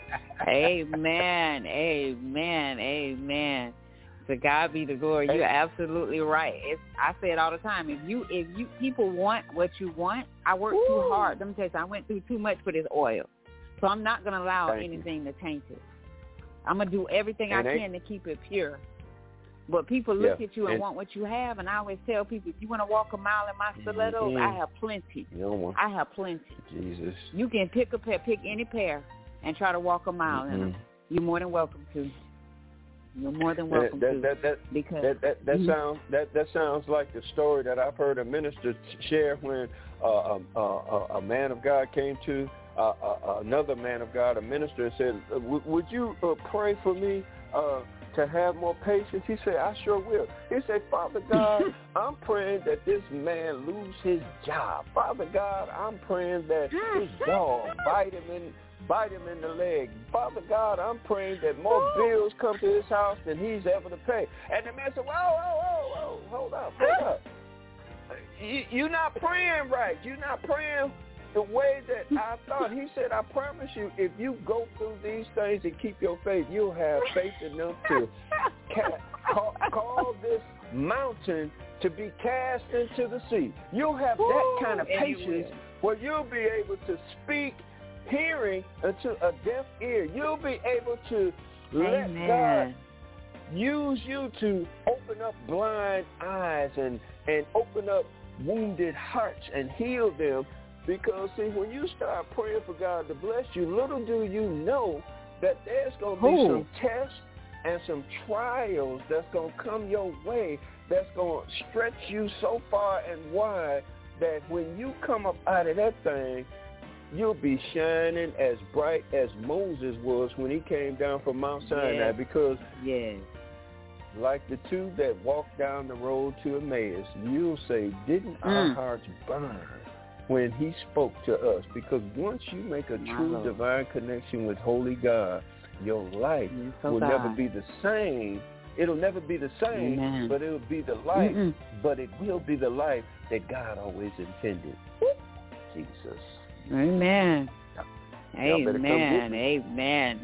Amen. To God be the glory. You're absolutely right. I say it all the time. If you people want what you want, I work too hard. Let me tell you, I went through too much for this oil. So I'm not going to allow anything to taint it. I'm going to do everything I can to keep it pure. But people look at you and want what you have, and I always tell people, if you want to walk a mile in my stilettos, I have plenty. I have plenty. Jesus. You can pick any pair and try to walk a mile in them. You're more than welcome to. You're more than welcome to. That sounds like the story that I've heard a minister share when a man of God came to another man of God, a minister, and said, would you pray for me to have more patience? He said, I sure will. He said, Father God, I'm praying that this man lose his job. Father God, I'm praying that his dog bite him in the leg. Father God, I'm praying that more bills come to his house than he's able to pay. And the man said, whoa, hold up. You're not praying right. You're not praying the way that I thought. He said, I promise you, if you go through these things and keep your faith, you'll have faith enough to call this mountain to be cast into the sea. You'll have that kind of patience where you'll be able to speak hearing into a deaf ear. You'll be able to let God use you to open up blind eyes and open up wounded hearts and heal them. Because, see, when you start praying for God to bless you, little do you know that there's going to be some tests and some trials that's going to come your way that's going to stretch you so far and wide that when you come up out of that thing, you'll be shining as bright as Moses was when he came down from Mount Sinai, because like the two that walked down the road to Emmaus, you'll say, didn't our hearts burn when he spoke to us? Because once you make a true divine connection with Holy God, your life will never be the same. It'll never be the same, but it'll be the life, but it will be the life that God always intended. Jesus. Amen. Amen. Amen.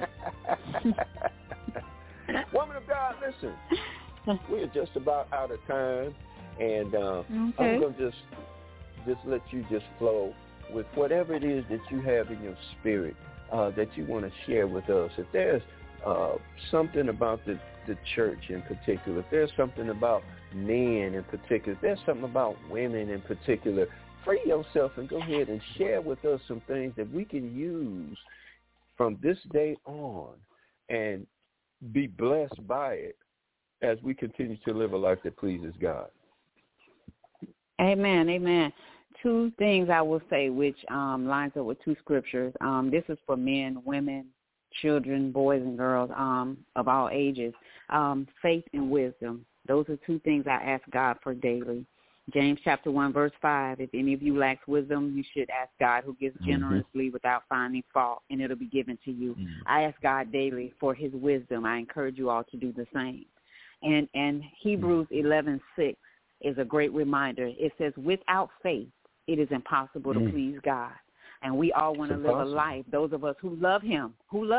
Woman of God, listen, we're just about out of time, and I'm going to just let you just flow with whatever it is that you have in your spirit that you want to share with us. If there's something about the church in particular, if there's something about men in particular, if there's something about women in particular, free yourself and go ahead and share with us some things that we can use from this day on and be blessed by it as we continue to live a life that pleases God. Amen. Amen. Two things I will say, which lines up with two scriptures. This is for men, women, children, boys and girls of all ages. Faith and wisdom. Those are two things I ask God for daily. James chapter 1, verse 5, if any of you lacks wisdom, you should ask God, who gives generously without finding fault, and it'll be given to you. I ask God daily for his wisdom. I encourage you all to do the same. And Hebrews 11:6 is a great reminder. It says, without faith, it is impossible to please God. And we all want to live a life, those of us who love him,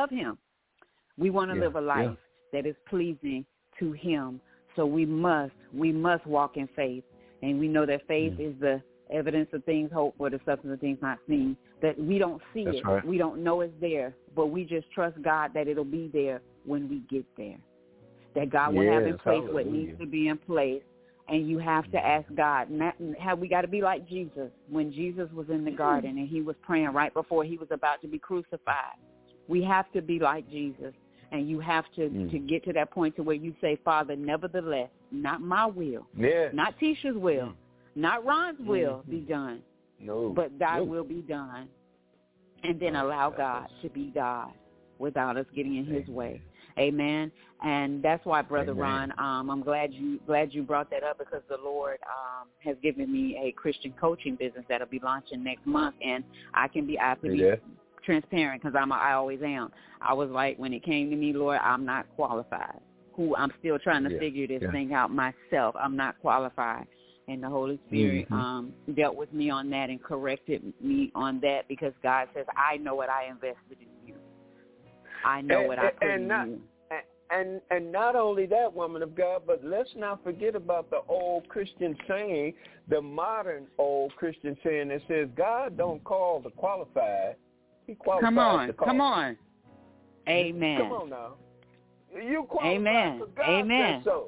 we want to live a life that is pleasing to him. So we must walk in faith. And we know that faith is the evidence of things hoped for, the substance of things not seen, that we don't see it. Right. We don't know it's there, but we just trust God that it'll be there when we get there, that God will have in place what needs to be in place. And you have to ask God. We got to be like Jesus. When Jesus was in the garden and he was praying right before he was about to be crucified, we have to be like Jesus. And you have to get to that point to where you say, Father, nevertheless, not my will, not Tisha's will, not Ron's will be done, but thy will be done. And then allow God to be God without us getting in his way. Amen. And that's why, Brother Ron, I'm glad you brought that up, because the Lord has given me a Christian coaching business that'll be launching next month. And I have to be transparent, because I always am. I was like, when it came to me, Lord, I'm not qualified. I'm still trying to figure this thing out myself. I'm not qualified. And the Holy Spirit dealt with me on that and corrected me on that, because God says, I know what I invested in you. I know what I put in you. And not only that, woman of God, but let's not forget about the old Christian saying, the modern old Christian saying that says, God don't call the qualified. He qualifies the call. Come on. Amen. Come on now. You qualify for God said so.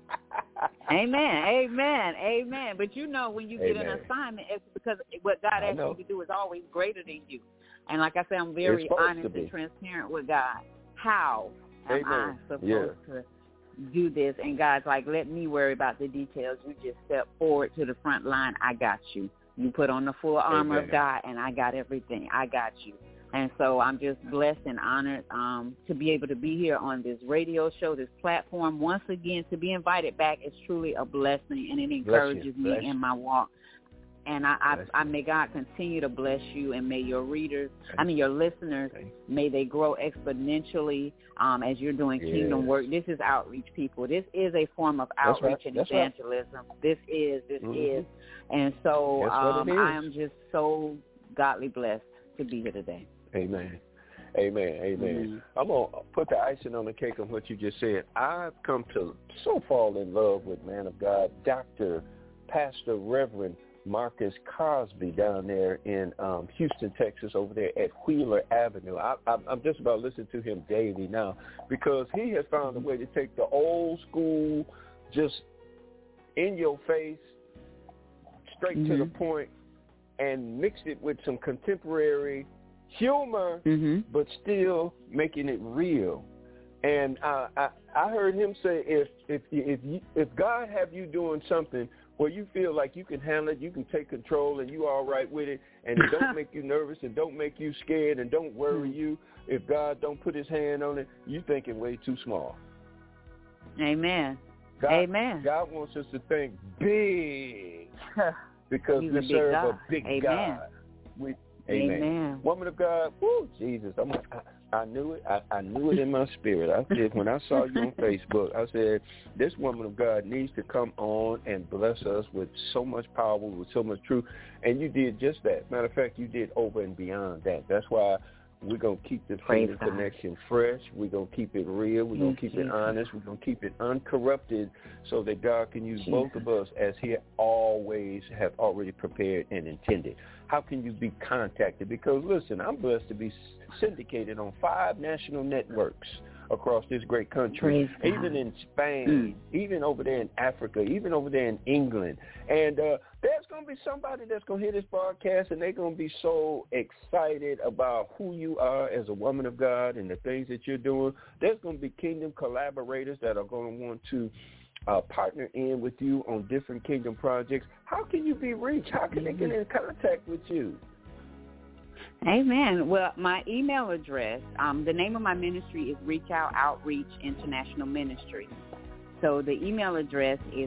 Amen. But you know, when you get an assignment, it's because what God asks you to do is always greater than you. And like I said, I'm very honest and transparent with God. How am I supposed to do this? And God's like, let me worry about the details. You just step forward to the front line. I got you. You put on the full armor of God, and I got everything. I got you. And so I'm just blessed and honored to be able to be here on this radio show, this platform. Once again, to be invited back is truly a blessing, and it encourages me in my walk. And I may God continue to bless you, and may your your listeners, may they grow exponentially as you're doing kingdom work. This is outreach, people. This is a form of outreach and evangelism. This is. And so I am just so godly blessed to be here today. Amen. I'm going to put the icing on the cake on what you just said. I've come to so fall in love with, man of God, Dr. Pastor Reverend Marcus Cosby down there in Houston, Texas, over there at Wheeler Avenue. I'm just about listening to him daily now, because he has found a way to take the old school, just in your face, straight to the point, and mix it with some contemporary humor, but still making it real. And I heard him say, if God have you doing something where you feel like you can handle it, you can take control, and you all right with it, and it don't make you nervous and don't make you scared and don't worry you, if God don't put his hand on it, you thinking way too small. Amen. Amen. God wants us to think big because we serve a big God. Amen. Woman of God, woo, Jesus, I knew it. I knew it in my spirit. I said, when I saw you on Facebook, I said, this woman of God needs to come on and bless us with so much power, with so much truth. And you did just that. Matter of fact, you did over and beyond that. That's why we're going to keep the Kingdom Connection fresh. We're going to keep it real. We're going to keep it honest. We're going to keep it uncorrupted so that God can use both of us as he always have already prepared and intended. How can you be contacted? Because, listen, I'm blessed to be syndicated on 5 national networks across this great country, even in Spain, even over there in Africa, even over there in England. And there's going to be somebody that's going to hear this broadcast, and they're going to be so excited about who you are as a woman of God and the things that you're doing. There's going to be kingdom collaborators that are going to want to partner in with you on different kingdom projects. How can you be reached? How can they get in contact with you? Amen. Well, my email address, the name of my ministry is Reach Out Outreach International Ministry. So the email address is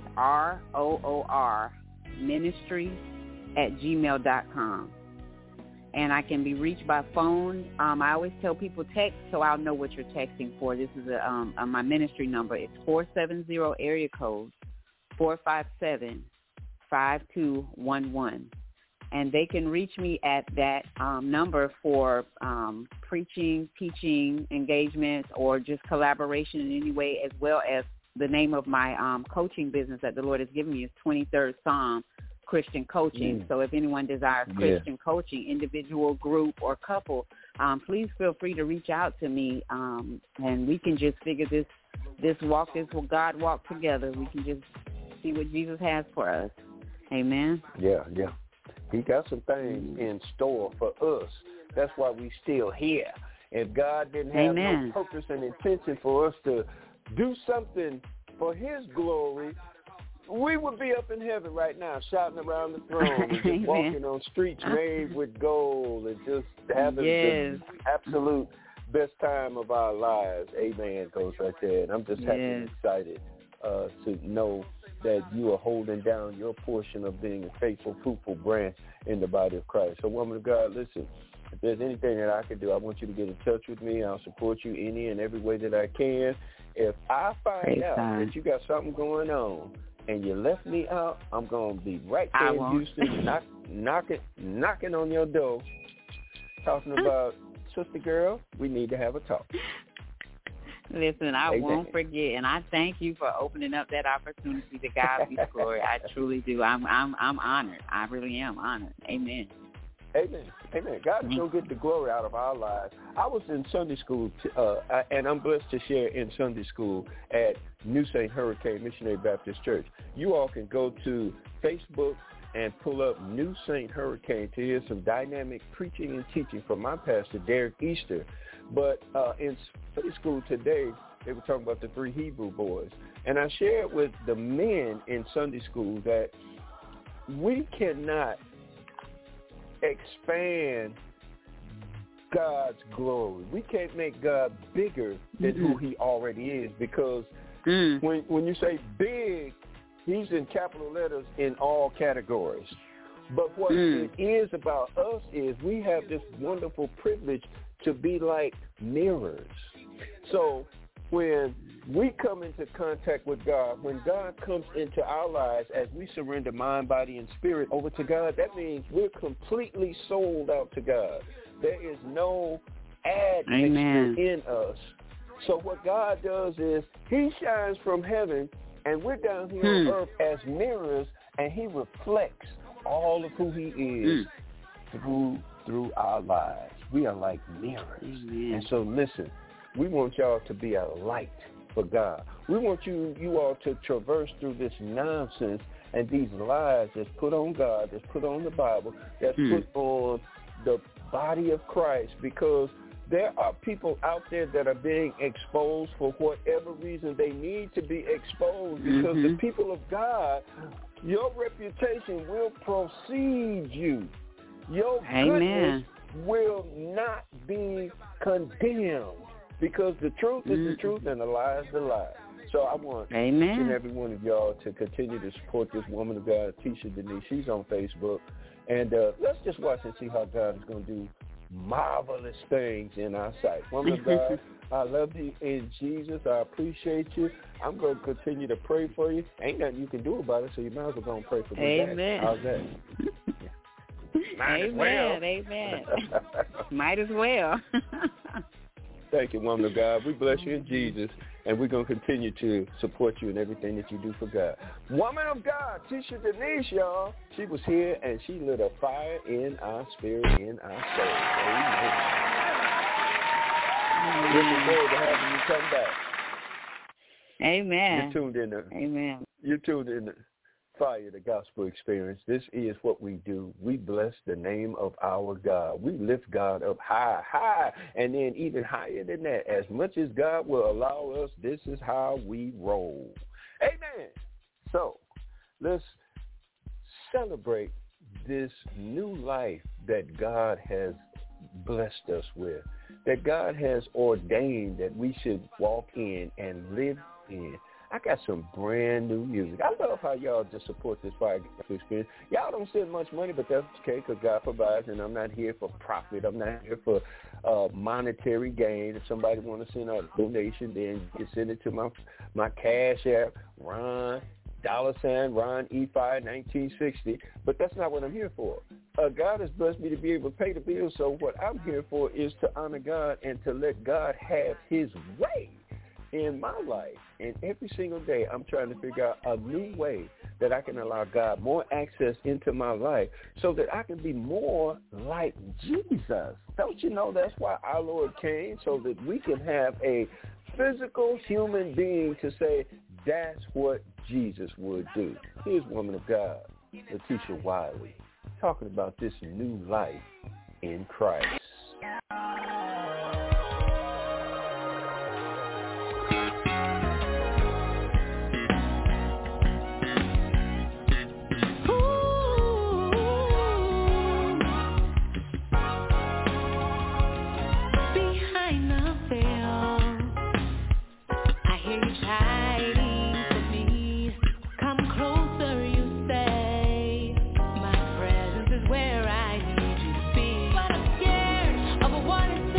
roorministries@gmail.com. And I can be reached by phone. I always tell people text, so I'll know what you're texting for. This is my ministry number. It's 470 area code 457-5211. And they can reach me at that number for preaching, teaching, engagements, or just collaboration in any way, as well as the name of my coaching business that the Lord has given me is 23rd Psalm Christian Coaching. So if anyone desires Christian coaching, individual, group, or couple, please feel free to reach out to me, and we can just figure this walk, this will God walk together. We can just see what Jesus has for us. Amen. Yeah. He got some things in store for us. That's why we still here. If God didn't have no purpose and intention for us to do something for his glory, we would be up in heaven right now, shouting around the throne and just walking on streets made with gold and just having the absolute best time of our lives. Amen goes right there. And I'm just happy and excited to know that you are holding down your portion of being a faithful, fruitful branch in the body of Christ. So, woman of God, listen, if there's anything that I can do, I want you to get in touch with me. I'll support you any and every way that I can. If I find out that you got something going on and you left me out, I'm going to be right there in Houston, knocking on your door, talking about, sister girl, we need to have a talk. Listen, I won't forget, and I thank you for opening up that opportunity. To God be the glory. I truly do. I'm honored. I really am honored. Amen. Amen. God is going to get the glory out of our lives. I was in Sunday school, and I'm blessed to share in Sunday school at New St. Hurricane Missionary Baptist Church. You all can go to Facebook and pull up New St. Hurricane to hear some dynamic preaching and teaching from my pastor, Derek Easter. But in Sunday school today, they were talking about the 3 Hebrew boys. And I shared with the men in Sunday school that we cannot expand God's glory. We can't make God bigger than who he already is, because when you say big, he's in capital letters in all categories. But what it is about us is we have this wonderful privilege to be like mirrors. So when we come into contact with God, when God comes into our lives, as we surrender mind, body, and spirit over to God, that means we're completely sold out to God. There is no admixture in us. So what God does is he shines from heaven, and we're down here on earth as mirrors, and he reflects all of who he is through our lives. We are like mirrors. And so listen, we want y'all to be a light for God. We want you all to traverse through this nonsense and these lies that's put on God, that's put on the Bible, that's put on the body of Christ, because there are people out there that are being exposed for whatever reason they need to be exposed, because the people of God, your reputation will precede you. Your goodness will not be condemned, because the truth is the truth and the lie is the lie. So I want each and every one of y'all to continue to support this woman of God, Tisha Denise. She's on Facebook. And let's just watch and see how God is going to do marvelous things in our sight. Woman of God, I love you in Jesus. I appreciate you. I'm going to continue to pray for you. Ain't nothing you can do about it, so you might as well go and pray for me. Amen. How's that? Amen. Might as well. Thank you, woman of God. We bless you in Jesus, and we're going to continue to support you in everything that you do for God. Woman of God, Tisha Denise, y'all. She was here, and she lit a fire in our spirit, in our soul. Amen. Looking forward to having you come back. Amen. You're tuned in to Fire, the Gospel Experience. This is what we do. We bless the name of our God. We lift God up high, and then even higher than that. As much as God will allow us, this is how we roll. Amen. So let's celebrate this new life that God has blessed us with, that God has ordained that we should walk in and live in. I got some brand new music. I love how y'all just support this Fire Experience. Y'all don't send much money, but that's okay, because God provides, and I'm not here for profit. I'm not here for monetary gain. If somebody want to send a donation, then you can send it to my Cash App, Ron E51960. But that's not what I'm here for. God has blessed me to be able to pay the bills, so what I'm here for is to honor God and to let God have his way in my life. And every single day I'm trying to figure out a new way that I can allow God more access into my life so that I can be more like Jesus. Don't you know that's why our Lord came, so that we can have a physical human being to say that's what Jesus would do. Here's woman of God, Letitia Wiley, talking about this new life in Christ. Where I need to be, but I'm scared of what it's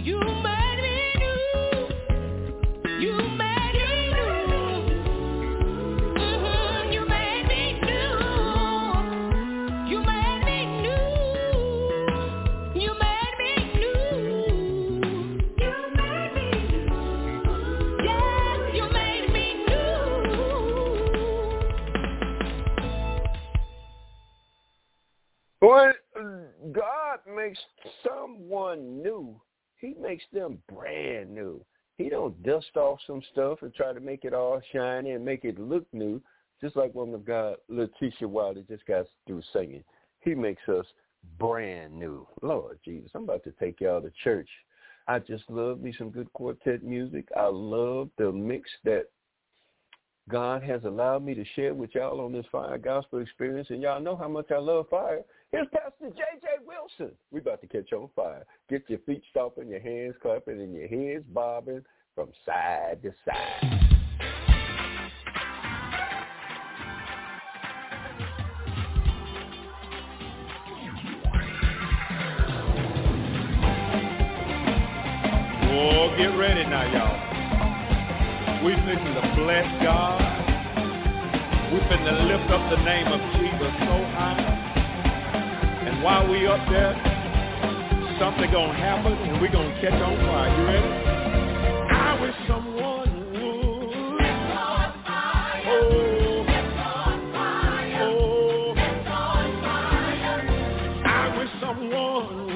When God makes someone new, he makes them brand new. He don't dust off some stuff and try to make it all shiny and make it look new, just like woman of God, Letitia Wilder just got through singing. He makes us brand new. Lord Jesus, I'm about to take y'all to church. I just love me some good quartet music. I love the mix that God has allowed me to share with y'all on this Fire Gospel Experience, and y'all know how much I love fire. Here's Pastor J.J. Wilson. We're about to catch on fire. Get your feet stomping, your hands clapping, and your heads bobbing from side to side. Oh, get ready now, y'all. We finna to bless God. We finna lift up the name of Jesus so high. And while we up there, something gonna happen and we gonna catch on fire. You ready? I wish someone would. I wish someone would.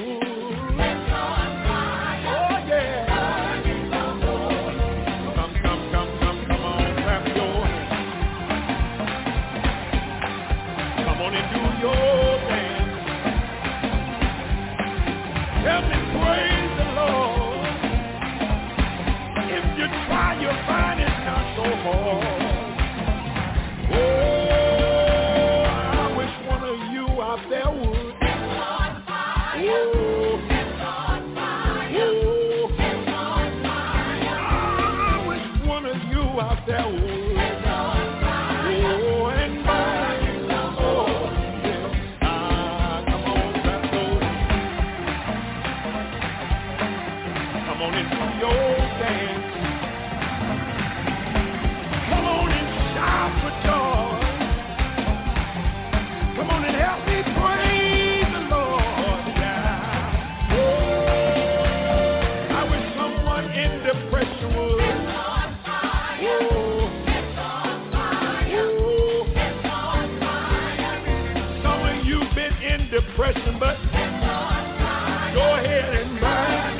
Help me praise the Lord. If you try, you'll find it's not so hard. Oh, I wish one of you out there would. I wish one of you out there would. Depression, but go ahead and burn.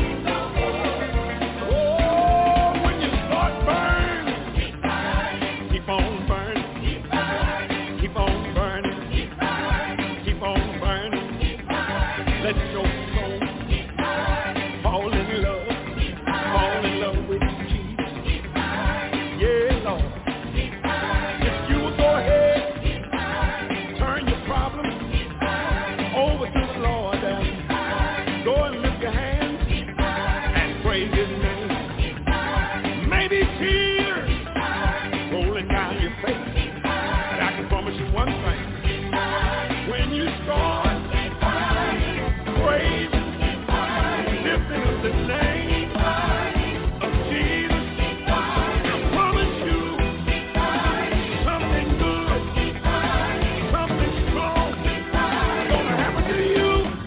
Oh, when you start burning, keep on burning, keep on burning, keep on burning. Let your soul fall in love with Jesus. Yeah, Lord. If you will go ahead, turn your problems over to the Lord. Go and lift your hands and praise his name. Maybe tears rolling down your face, but I can promise you one thing. When you start praising, lifting up the name of Jesus, I promise you something good, something strong gonna happen to you.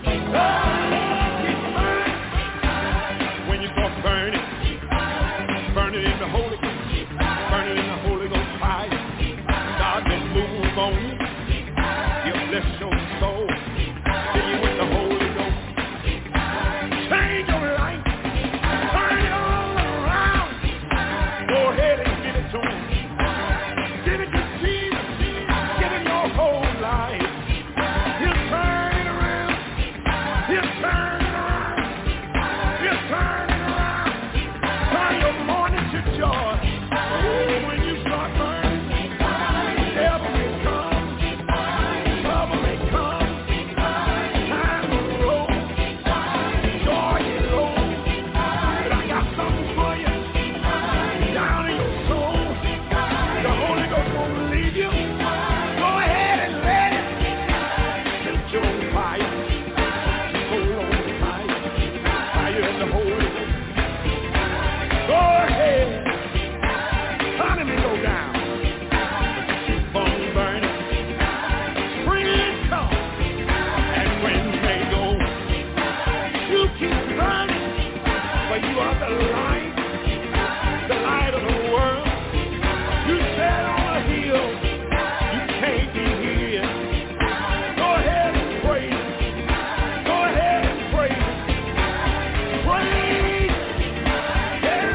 When you start burning in the Holy Ghost, burning in the Holy Ghost fire, God will move on you. He'll bless your soul. Fill you with the Holy Ghost. Change your life. Turn it all around. Go ahead and give it to him. Give it to Jesus. Give him your whole life. He'll turn it around. He'll turn it around. He'll turn it around. are the light of the world. You stand on a hill, you can't be hid. Go ahead and praise. Go ahead and praise. Praise. Yeah.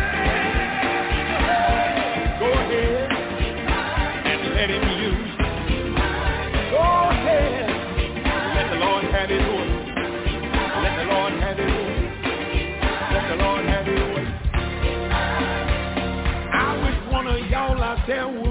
Go ahead and let him use you. Go ahead. Let the Lord have his way. Let the Lord have his way. Let the Lord have his way. I wish one of y'all out there would.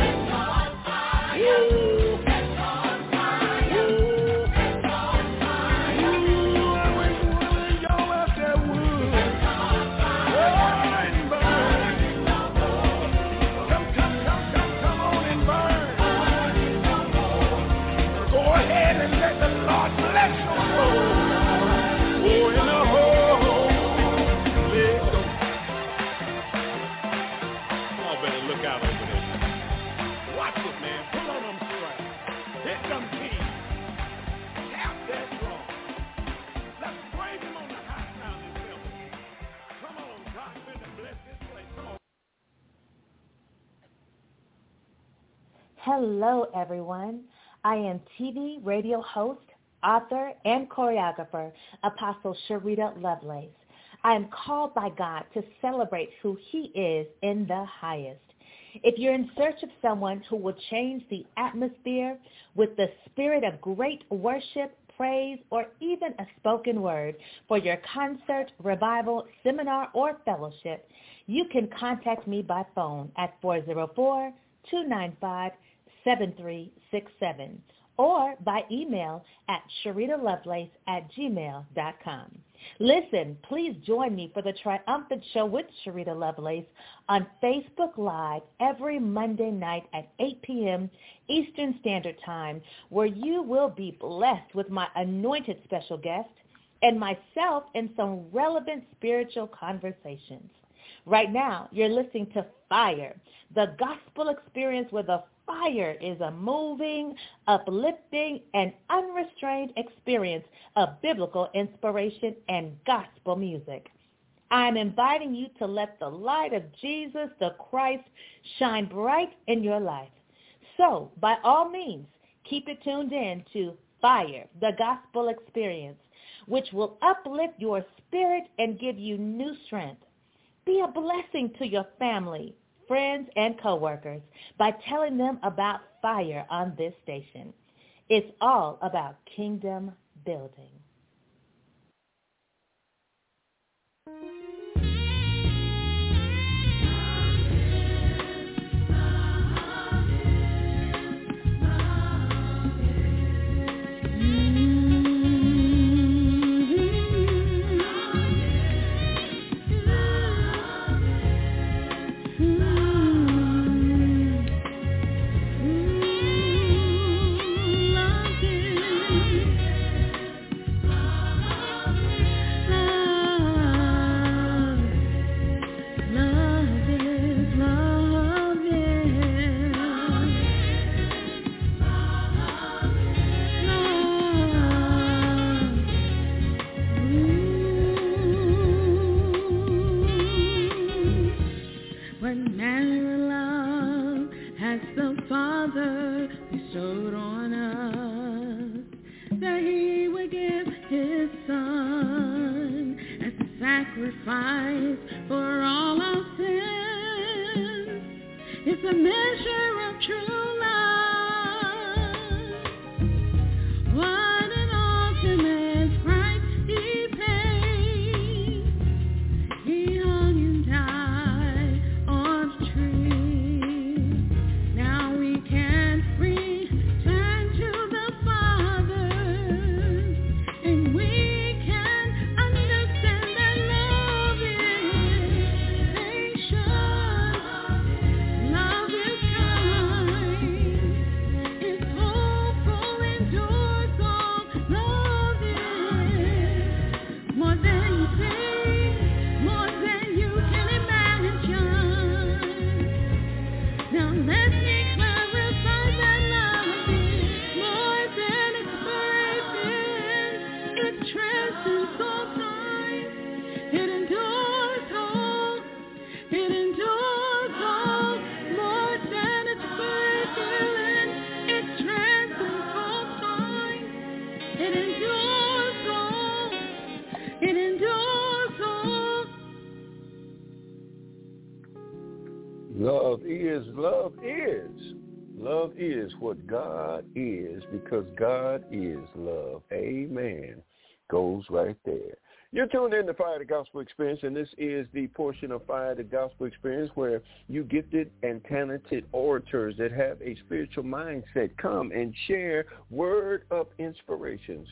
Hello, everyone. I am TV radio host, author, and choreographer, Apostle Sharita Lovelace. I am called by God to celebrate who he is in the highest. If you're in search of someone who will change the atmosphere with the spirit of great worship, praise, or even a spoken word for your concert, revival, seminar, or fellowship, you can contact me by phone at 404-295-7367 or by email at sharidalovelace@gmail.com. Listen, please join me for the Triumphant Show with Sharita Lovelace on Facebook Live every Monday night at 8 p.m. Eastern Standard Time, where you will be blessed with my anointed special guest and myself in some relevant spiritual conversations. Right now, you're listening to Fire, the gospel experience where the fire is a moving, uplifting, and unrestrained experience of biblical inspiration and gospel music. I'm inviting you to let the light of Jesus the Christ shine bright in your life. So, by all means, keep it tuned in to Fire, the gospel experience, which will uplift your spirit and give you new strength. Be a blessing to your family, friends, and coworkers by telling them about Fire on this station. It's all about kingdom building. Love is kind. Love is what God is, because God is love. Amen. Goes right there. You're tuned in to Fire the Gospel Experience, and this is the portion of Fire the Gospel Experience where you gifted and talented orators that have a spiritual mindset come and share word of inspirations.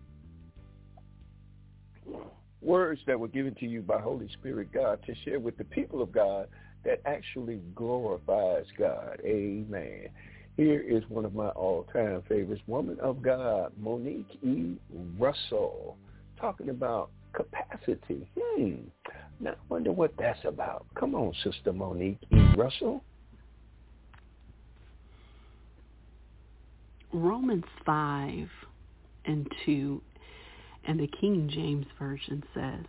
Words that were given to you by Holy Spirit God to share with the people of God that actually glorifies God. Amen. Here is one of my all-time favorites, woman of God, Monique E. Russell, talking about capacity. Now I wonder what that's about. Come on, Sister Monique E. Russell. Romans 5:2 and the King James Version says,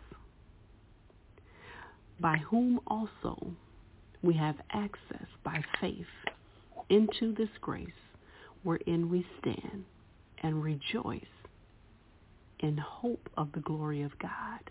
by whom also we have access by faith into this grace wherein we stand and rejoice in hope of the glory of God.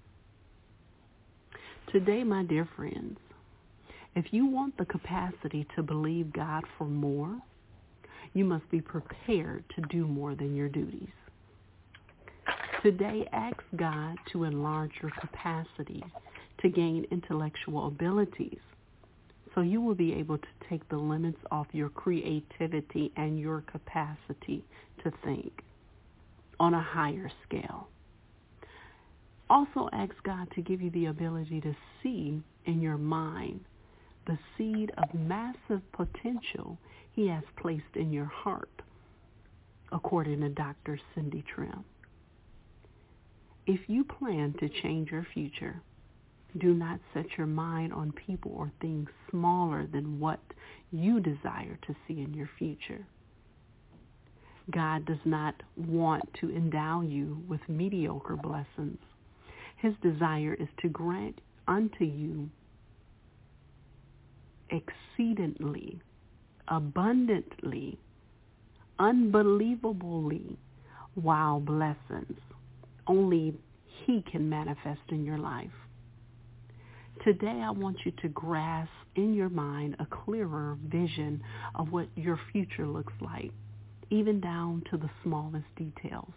Today, my dear friends, if you want the capacity to believe God for more, you must be prepared to do more than your duties. Today, ask God to enlarge your capacity to gain intellectual abilities so you will be able to take the limits off your creativity and your capacity to think on a higher scale. Also, ask God to give you the ability to see in your mind the seed of massive potential He has placed in your heart, according to Dr. Cindy Trim. If you plan to change your future, do not set your mind on people or things smaller than what you desire to see in your future. God does not want to endow you with mediocre blessings. His desire is to grant unto you exceedingly, abundantly, unbelievably wow blessings only He can manifest in your life. Today, I want you to grasp in your mind a clearer vision of what your future looks like, even down to the smallest details.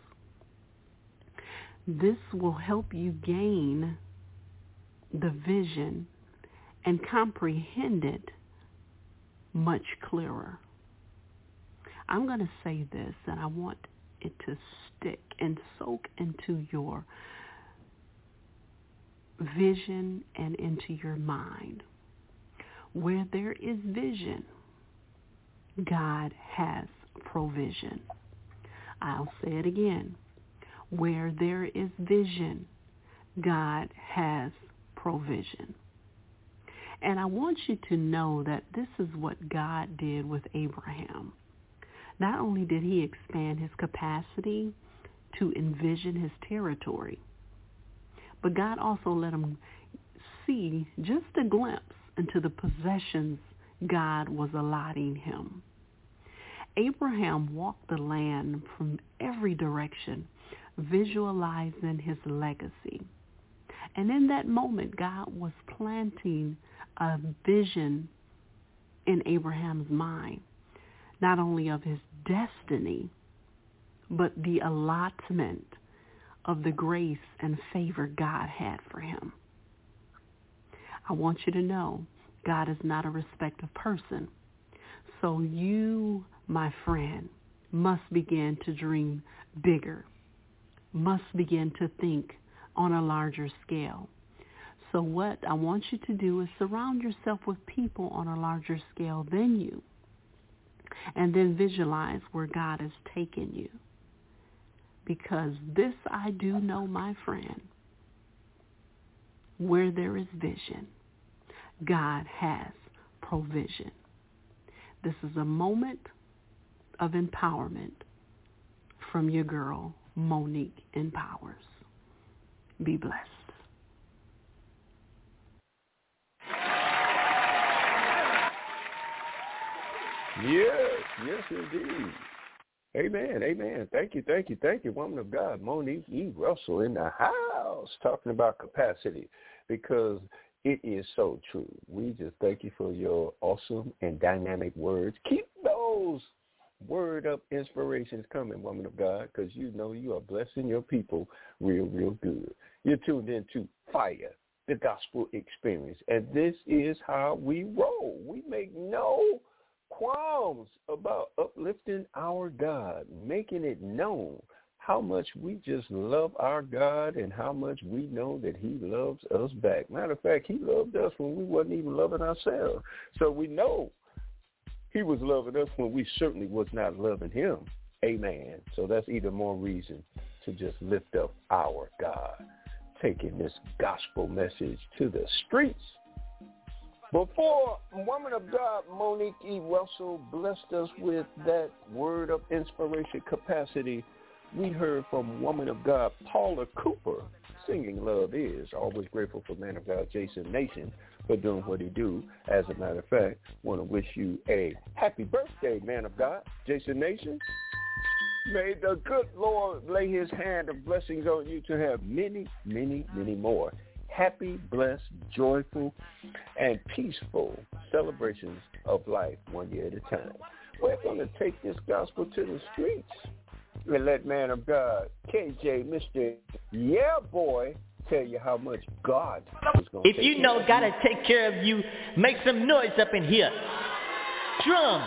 This will help you gain the vision and comprehend it much clearer. I'm going to say this, and I want it to stick and soak into your vision and into your mind. Where there is vision, God has provision. I'll say it again. Where there is vision, God has provision. And I want you to know that this is what God did with Abraham. Not only did He expand his capacity to envision his territory, but God also let him see just a glimpse into the possessions God was allotting him. Abraham walked the land from every direction, visualizing his legacy. And in that moment, God was planting a vision in Abraham's mind, not only of his destiny, but the allotment of the grace and favor God had for him. I want you to know God is not a respecter of person. So you, my friend, must begin to dream bigger, must begin to think on a larger scale. So what I want you to do is surround yourself with people on a larger scale than you, and then visualize where God has taken you. Because this I do know, my friend, where there is vision, God has provision. This is a moment of empowerment from your girl, Monique Empowers. Be blessed. Yes, indeed. Amen. Thank you, woman of God, Monique E. Russell in the house, talking about capacity, because It is so true. We just thank you for your awesome and dynamic words. Keep those word up inspirations coming, woman of God, because you know you are blessing your people real, real good. You're tuned into Fire, the Gospel Experience, and this is how we roll. We make no qualms about uplifting our God, making it known how much we just love our God and how much we know that he loves us back. Matter of fact, he loved us when we wasn't even loving ourselves. So we know he was loving us when we certainly was not loving him. Amen. So that's even more reason to just lift up our God, taking this gospel message to the streets. Before woman of God Monique E. Russell blessed us with that word of inspiration capacity, we heard from woman of God Paula Cooper singing Love Is. Always grateful for man of God Jason Nation for doing what he do. As a matter of fact, want to wish you a happy birthday, man of God Jason Nation. May the good Lord lay his hand of blessings on you to have many, many, many more happy, blessed, joyful, and peaceful celebrations of life 1 year at a time. We're going to take this gospel to the streets and let man of God, KJ, Mr. Yeah Boy, tell you how much God is going to take care of you. If you know God to take care of you, make some noise up in here. Drums.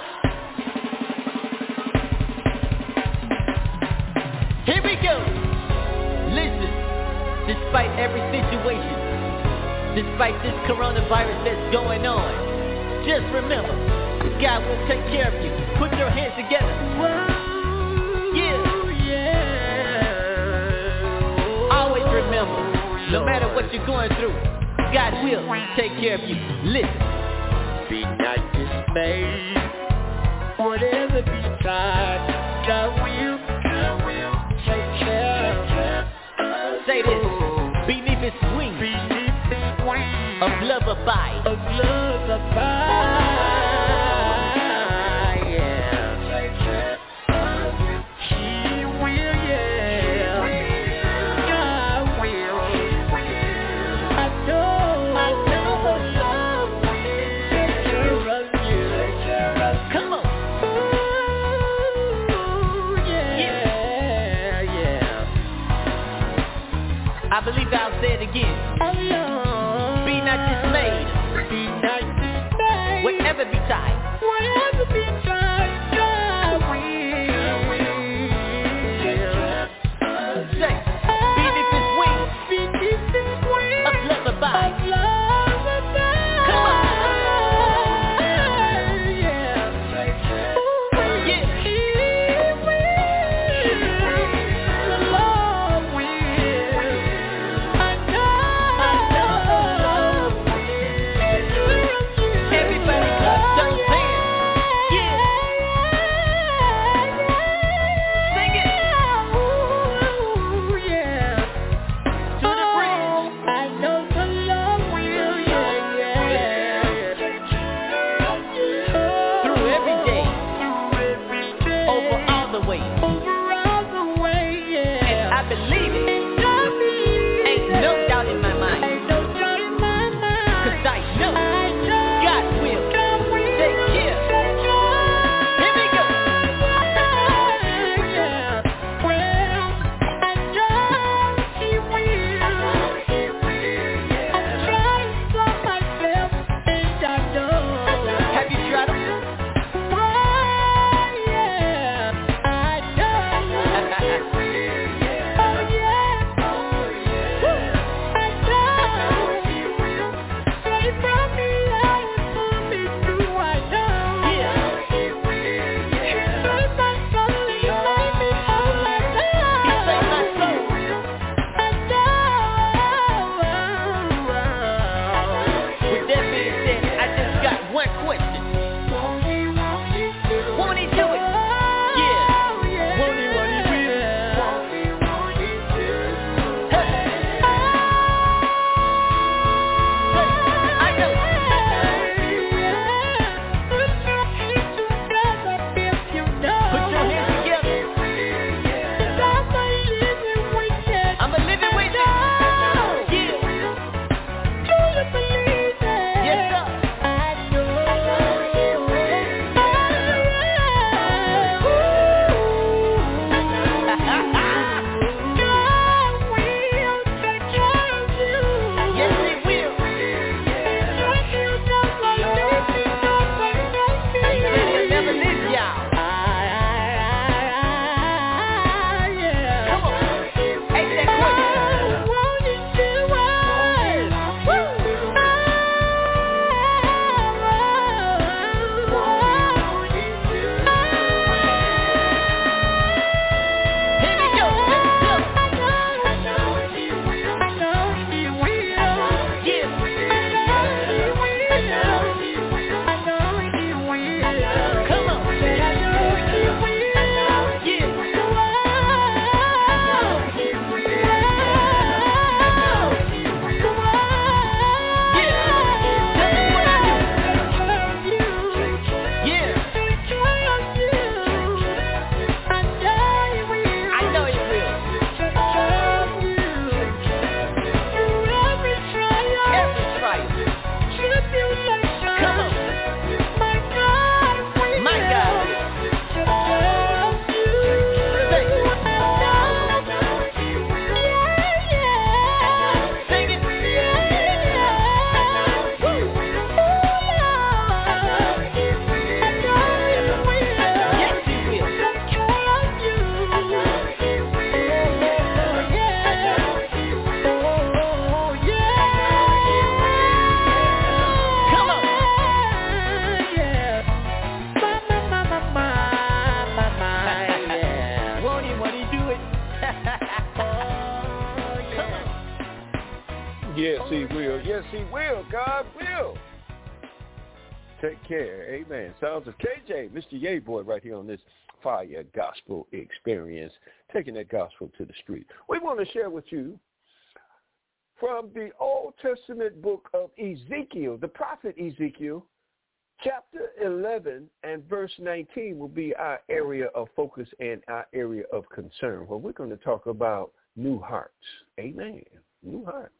Here we go. Listen, despite every situation, despite this coronavirus that's going on, just remember, God will take care of you. Put your hands together. Always remember, no matter what you're going through, God will take care of you. Listen. Be not dismayed, whatever betide, God will take care. Say this, beneath his wings, of love abide. I believe I'll say it again. Be not dismayed. will. Take care. Amen. Sounds of KJ, Mr. Yay Boy, right here on this Fire Gospel Experience, taking that gospel to the street. We want to share with you from the Old Testament book of Ezekiel, the prophet Ezekiel, chapter 11 and verse 19 will be our area of focus and our area of concern. Well, we're going to talk about new hearts. Amen. New hearts.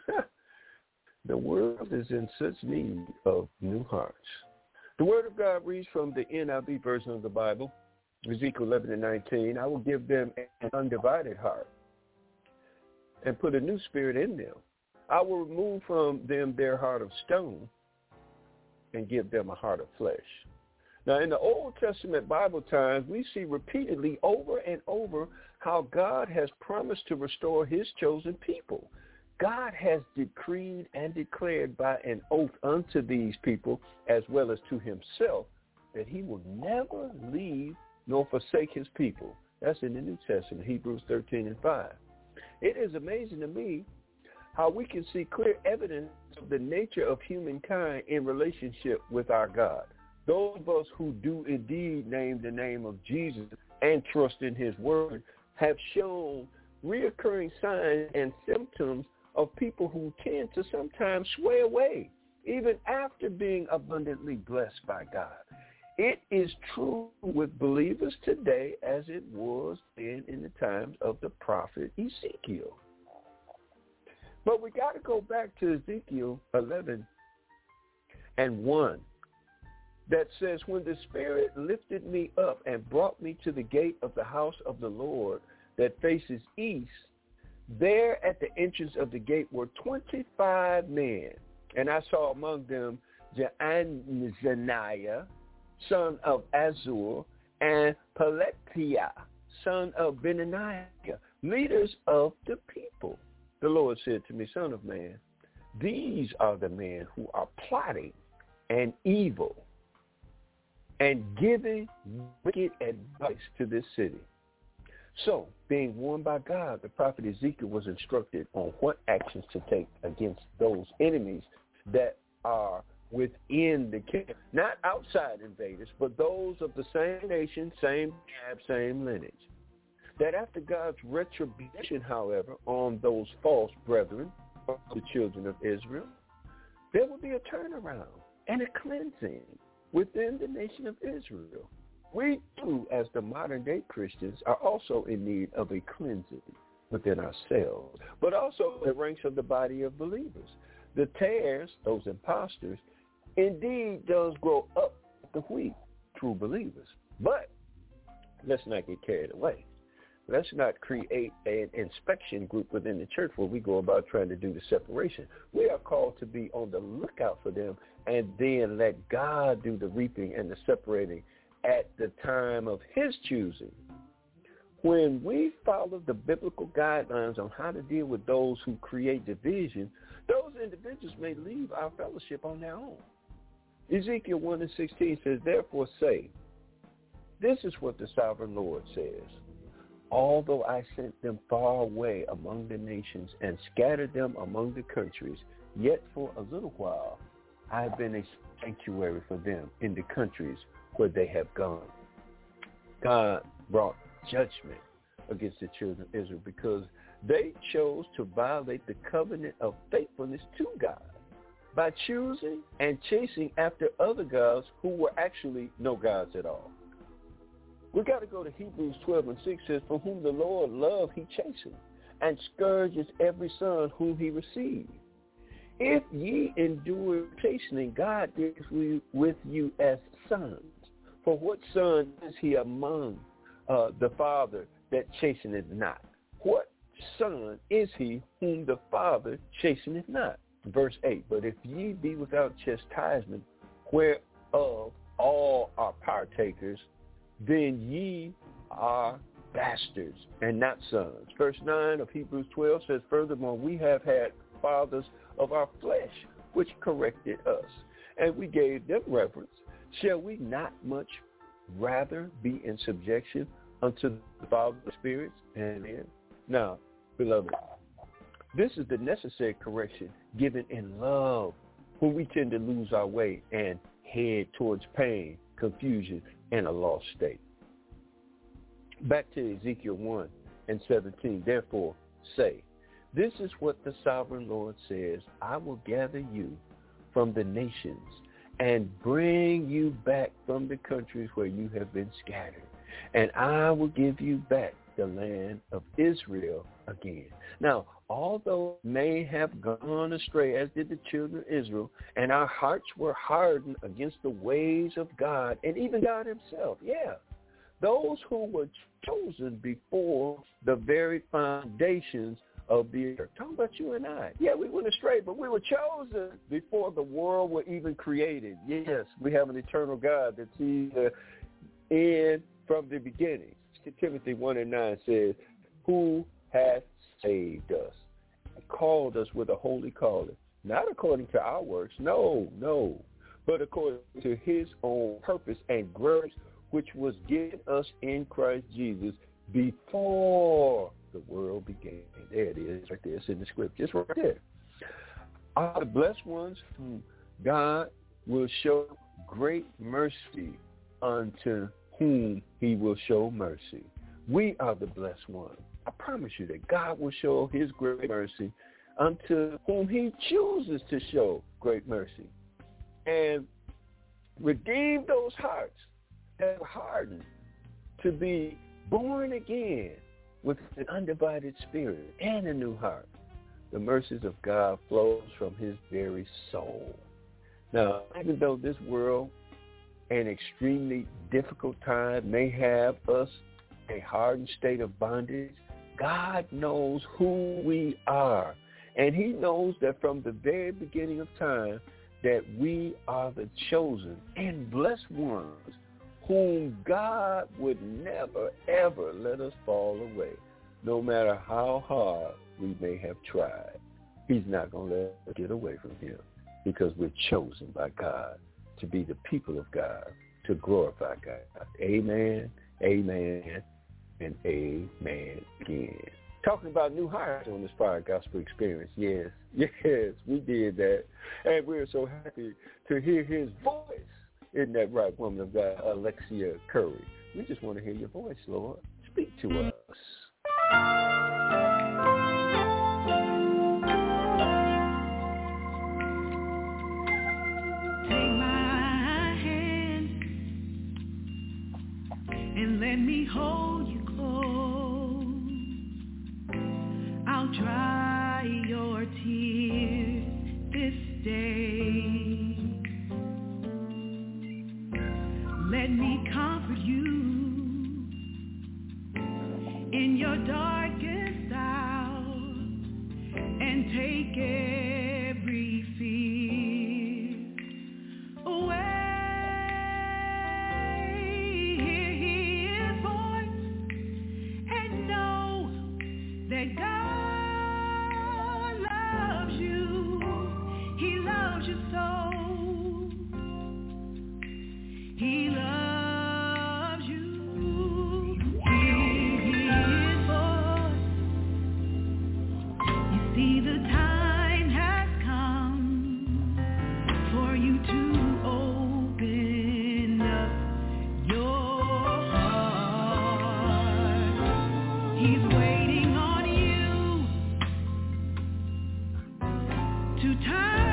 The world is in such need of new hearts. The word of God reads from the NIV version of the Bible, Ezekiel 11 and 19. I will give them an undivided heart and put a new spirit in them. I will remove from them their heart of stone and give them a heart of flesh. Now, in the Old Testament Bible times, we see repeatedly over and over how God has promised to restore his chosen people. God has decreed and declared by an oath unto these people, as well as to himself, that he will never leave nor forsake his people. That's in the New Testament, Hebrews 13 and 5. It is amazing to me how we can see clear evidence of the nature of humankind in relationship with our God. Those of us who do indeed name the name of Jesus and trust in his word have shown reoccurring signs and symptoms of people who tend to sometimes sway away, even after being abundantly blessed by God. It is true with believers today as it was then in the times of the prophet Ezekiel. But we got to go back to Ezekiel 11 and 1 that says, when the Spirit lifted me up and brought me to the gate of the house of the Lord that faces east, there at the entrance of the gate were 25 men, and I saw among them Jaazaniah, son of Azur, and Peletiah, son of Benaniah, leaders of the people. The Lord said to me, Son of man, these are the men who are plotting and evil and giving wicked advice to this city. So, being warned by God, the prophet Ezekiel was instructed on what actions to take against those enemies that are within the kingdom. Not outside invaders, but those of the same nation, same tribe, same lineage. That after God's retribution, however, on those false brethren, the children of Israel, there will be a turnaround and a cleansing within the nation of Israel. We, too, as the modern-day Christians, are also in need of a cleansing within ourselves, but also the ranks of the body of believers. The tares, those imposters, indeed does grow up the wheat, true believers. But let's not get carried away. Let's not create an inspection group within the church where we go about trying to do the separation. We are called to be on the lookout for them and then let God do the reaping and the separating at the time of his choosing. When we follow the biblical guidelines on how to deal with those who create division, those individuals may leave our fellowship on their own. Ezekiel 1 and 16 says, therefore say, this is what the sovereign Lord says. Although I sent them far away among the nations and scattered them among the countries, yet for a little while I have been a sanctuary for them in the countries where they have gone. God brought judgment against the children of Israel because they chose to violate the covenant of faithfulness to God by choosing and chasing after other gods who were actually no gods at all. We got to go to Hebrews 12 and 6 says, for whom the Lord loved, he chastens, and scourges every son whom he received. If ye endure chastening, God deals with you as sons. For what son is he among the father that chasteneth not? What son is he whom the father chasteneth not? Verse 8, but if ye be without chastisement, whereof all are partakers, then ye are bastards and not sons. Verse 9 of Hebrews 12 says, furthermore, we have had fathers of our flesh, which corrected us, and we gave them reverence. Shall we not much rather be in subjection unto the Father of spirits? Amen. Now, beloved, this is the necessary correction given in love when we tend to lose our way and head towards pain, confusion, and a lost state. Back to Ezekiel 1:17. Therefore say, this is what the sovereign Lord says, I will gather you from the nations and bring you back from the countries where you have been scattered, and I will give you back the land of Israel again. Now, although may have gone astray, as did the children of Israel, and our hearts were hardened against the ways of God and even God himself, those who were chosen before the very foundations of the earth. Talking about you and I. Yeah, we went astray, but we were chosen before the world were even created. Yes, we have an eternal God that sees the end from the beginning. Timothy 1:9 says, who hath saved us and called us with a holy calling, not according to our works, no, but according to his own purpose and grace, which was given us in Christ Jesus before the world began. There it is, right there. It's in the scripture. It's right there. Are the blessed ones whom God will show great mercy unto whom he will show mercy. We are the blessed ones. I promise you that God will show his great mercy unto whom he chooses to show great mercy, and redeem those hearts that are hardened to be born again with an undivided spirit and a new heart. The mercies of God flows from his very soul. Now, even though this world, an extremely difficult time, may have us a hardened state of bondage, God knows who we are. And he knows that from the very beginning of time that we are the chosen and blessed ones whom God would never, ever let us fall away. No matter how hard we may have tried, he's not going to let us get away from him, because we're chosen by God to be the people of God, to glorify God. Amen, amen, and amen again. Talking about new hearts on this Fire Gospel Experience. Yes, we did that. And we're so happy to hear his voice. Isn't that right, woman of God, Alexia Curry? We just want to hear your voice, Lord. Speak to us. Take my hand and let me hold you close. I'll dry your tears this day. Let me comfort you in your darkest hour and take every fear away. Hear his voice and know that God loves you. He loves you so. He loves you. Hear his voice. You see, the time has come for you to open up your heart. He's waiting on you to turn.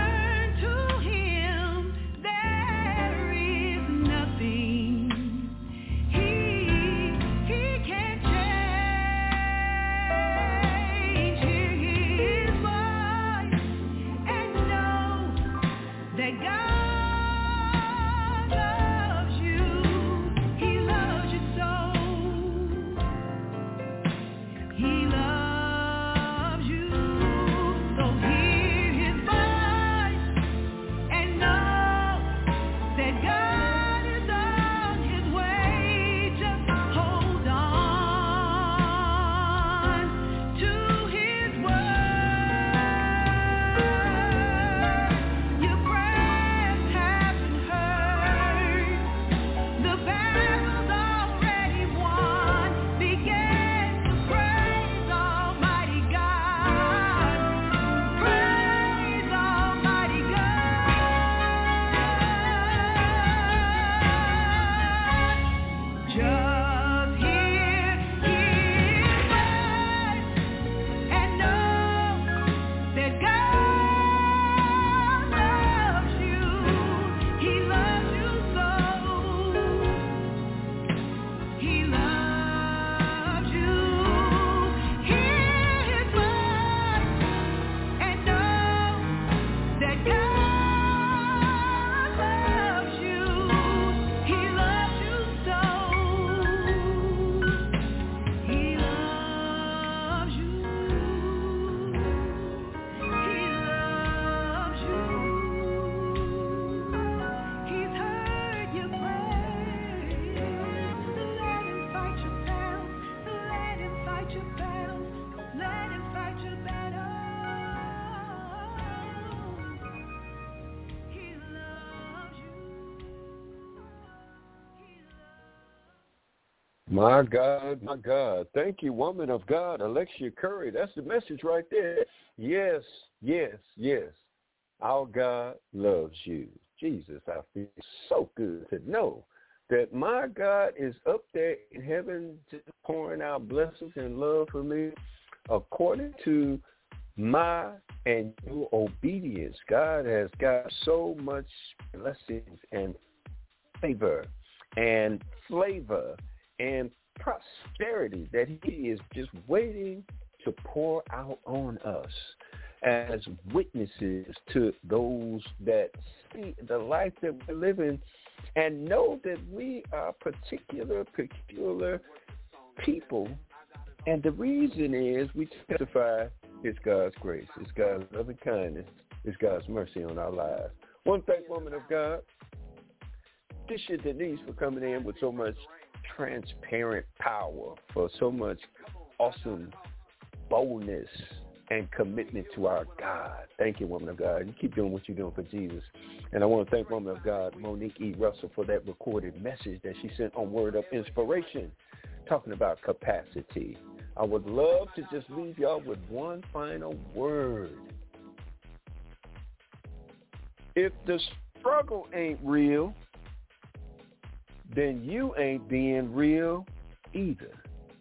My God, my God. Thank you, woman of God, Alexia Curry. That's the message right there. Yes, yes, yes. Our God loves you. Jesus, I feel so good to know that my God is up there in heaven just pouring out blessings and love for me according to my and your obedience. God has got so much blessings and favor and flavor and prosperity that he is just waiting to pour out on us as witnesses to those that see the life that we're living and know that we are peculiar people. And the reason is we testify it's God's grace, it's God's loving kindness, it's God's mercy on our lives. One thank woman of God, Tisha Denise, for coming in with so much transparent power, for so much awesome boldness and commitment to our God. Thank you, woman of God. You keep doing what you're doing for Jesus. And I want to thank woman of God, Monique E. Russell, for that recorded message that she sent on Word of Inspiration, talking about capacity. I would love to just leave y'all with one final word. If the struggle ain't real, then you ain't being real either.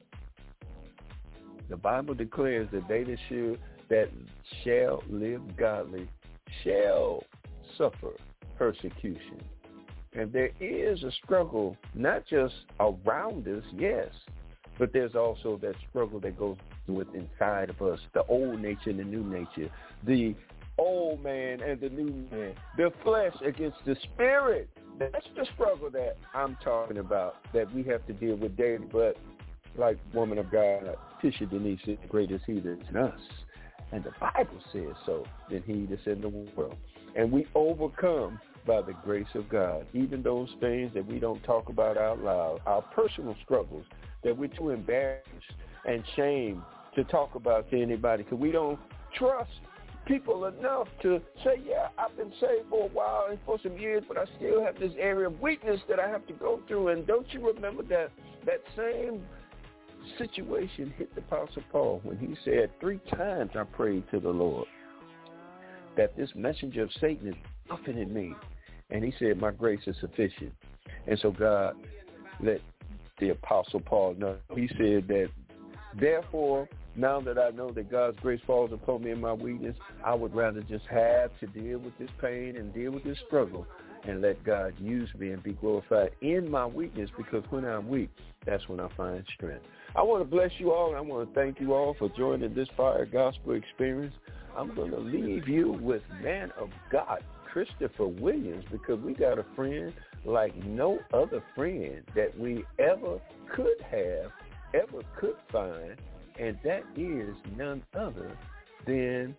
The Bible declares that they that shall live godly shall suffer persecution. And there is a struggle, not just around us, yes, but there's also that struggle that goes with inside of us, the old nature and the new nature, the old man and the new man, the flesh against the spirit. That's the struggle that I'm talking about, that we have to deal with daily. But like woman of God, Tisha Denise, is great as he that's in us. And the Bible says so, than he that's in the world. And we overcome by the grace of God, even those things that we don't talk about out loud, our personal struggles that we're too embarrassed and shamed to talk about to anybody because we don't trust people enough to say, yeah, I've been saved for a while and for some years, but I still have this area of weakness that I have to go through. And don't you remember that same situation hit the Apostle Paul when he said, 3 times I prayed to the Lord that this messenger of Satan is buffeting me. And he said, my grace is sufficient. And so God let the Apostle Paul know. He said that, therefore, now that I know that God's grace falls upon me in my weakness, I would rather just have to deal with this pain and deal with this struggle and let God use me and be glorified in my weakness, because when I'm weak, that's when I find strength. I want to bless you all, and I want to thank you all for joining this Fire Gospel Experience. I'm going to leave you with man of God, Christopher Williams, because we got a friend like no other friend that we ever could have, ever could find, and that is none other than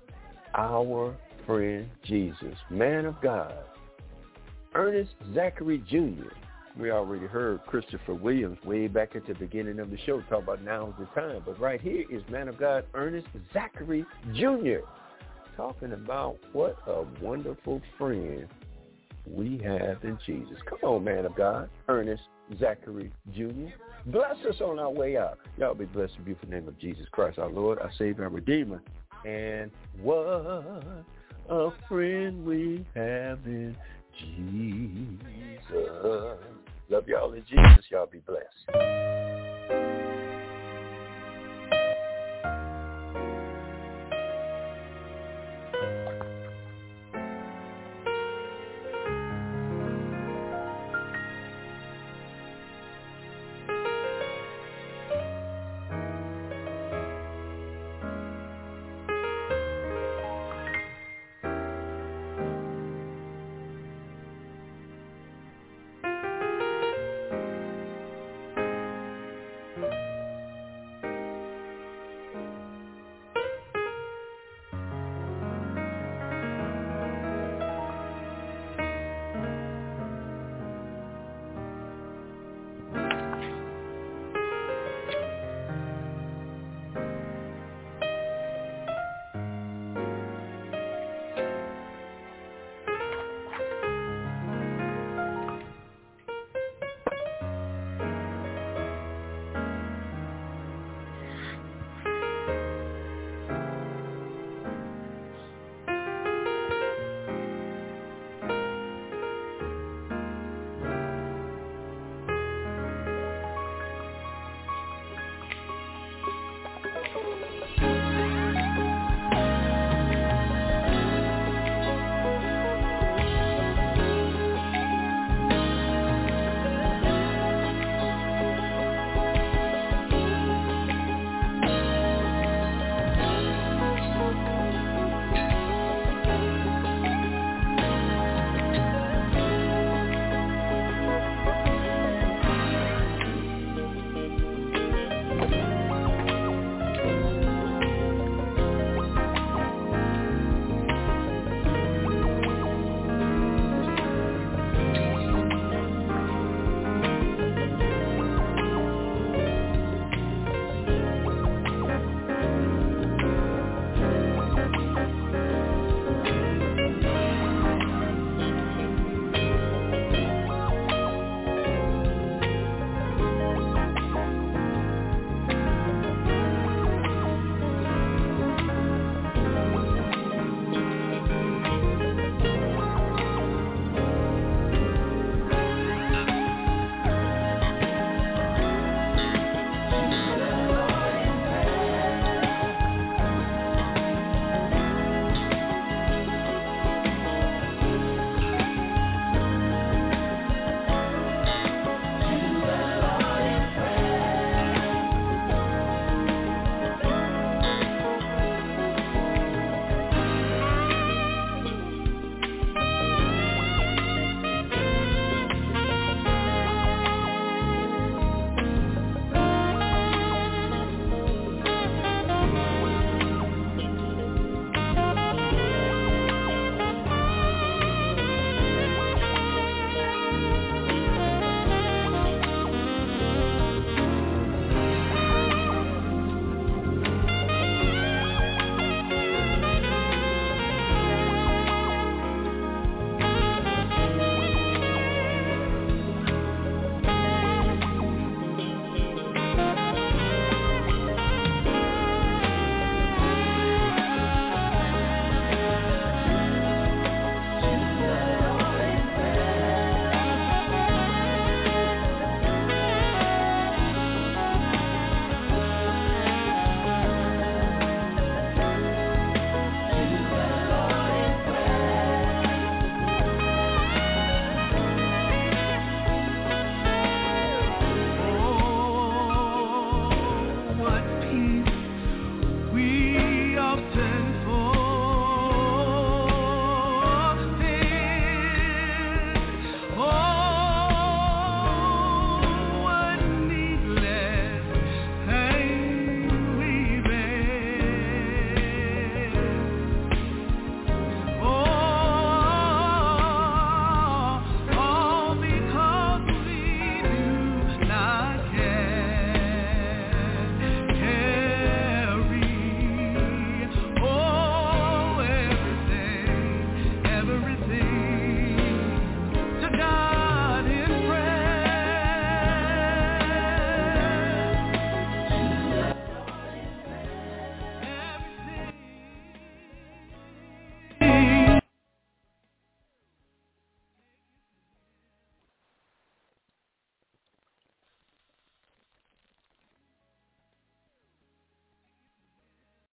our friend Jesus, man of God, Ernest Zachary Jr. We already heard Christopher Williams way back at the beginning of the show talk about now's the time, but right here is man of God, Ernest Zachary Jr., talking about what a wonderful friend we have in Jesus. Come on, man of God, Ernest Zachary Jr. Bless us on our way out. Y'all be blessed in the beautiful name of Jesus Christ, our Lord, our Savior, our Redeemer. And what a friend we have in Jesus. Love y'all in Jesus. Y'all be blessed.